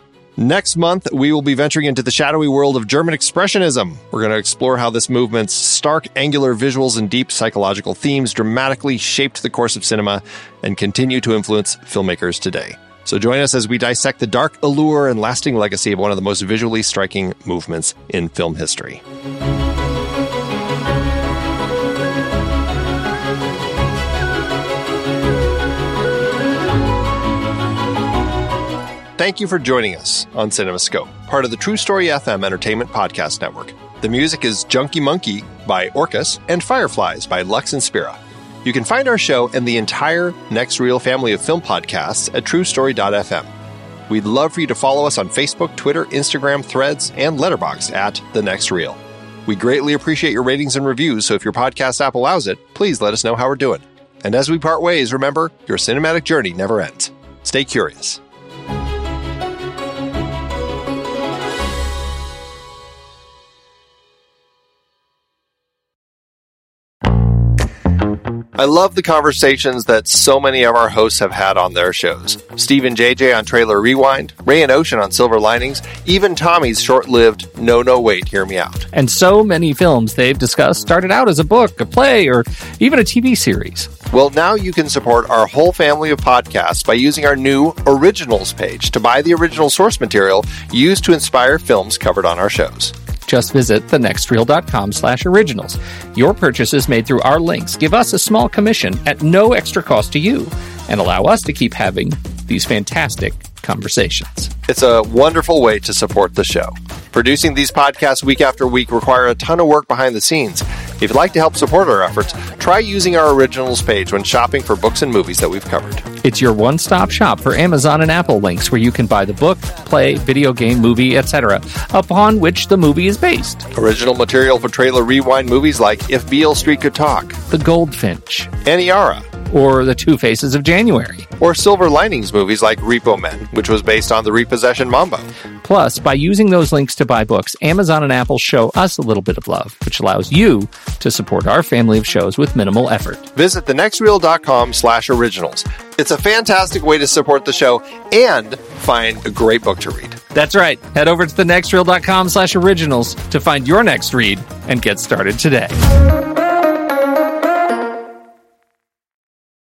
Next month, we will be venturing into the shadowy world of German Expressionism. We're going to explore how this movement's stark, angular visuals and deep psychological themes dramatically shaped the course of cinema and continue to influence filmmakers today. So join us as we dissect the dark allure and lasting legacy of one of the most visually striking movements in film history. Thank you for joining us on CinemaScope, part of the True Story F M Entertainment Podcast Network. The music is Junkie Monkey by Orcus and Fireflies by Lux and Spira. You can find our show and the entire Next Reel family of film podcasts at true story dot f m. We'd love for you to follow us on Facebook, Twitter, Instagram, Threads, and Letterboxd at The Next Reel. We greatly appreciate your ratings and reviews, so if your podcast app allows it, please let us know how we're doing. And as we part ways, remember, your cinematic journey never ends. Stay curious. I love the conversations that so many of our hosts have had on their shows. Steve and J J on Trailer Rewind, Ray and Ocean on Silver Linings, even Tommy's short-lived No, No, Wait, Hear Me Out.
And so many films they've discussed started out as a book, a play, or even a T V series.
Well, now you can support our whole family of podcasts by using our new Originals page to buy the original source material used to inspire films covered on our shows.
Just visit thenextreel.com slash originals. Your purchases made through our links give us a small commission at no extra cost to you and allow us to keep having these fantastic conversations.
It's a wonderful way to support the show. Producing these podcasts week after week require a ton of work behind the scenes. If you'd like to help support our efforts, try using our Originals page when shopping for books and movies that we've covered.
It's your one-stop shop for Amazon and Apple links where you can buy the book, play, video game, movie, et cetera, upon which the movie is based.
Original material for Trailer Rewind movies like If Beale Street Could Talk,
The Goldfinch,
Aniara,
or The Two Faces of January.
Or Silver Linings movies like Repo Men, which was based on the Repossession Mambo.
Plus, by using those links to buy books, Amazon and Apple show us a little bit of love, which allows you to support our family of shows with minimal effort.
Visit thenextreel.com slash originals. It's a fantastic way to support the show and find a great book to read.
That's right. Head over to thenextreel.com slash originals to find your next read and get started today.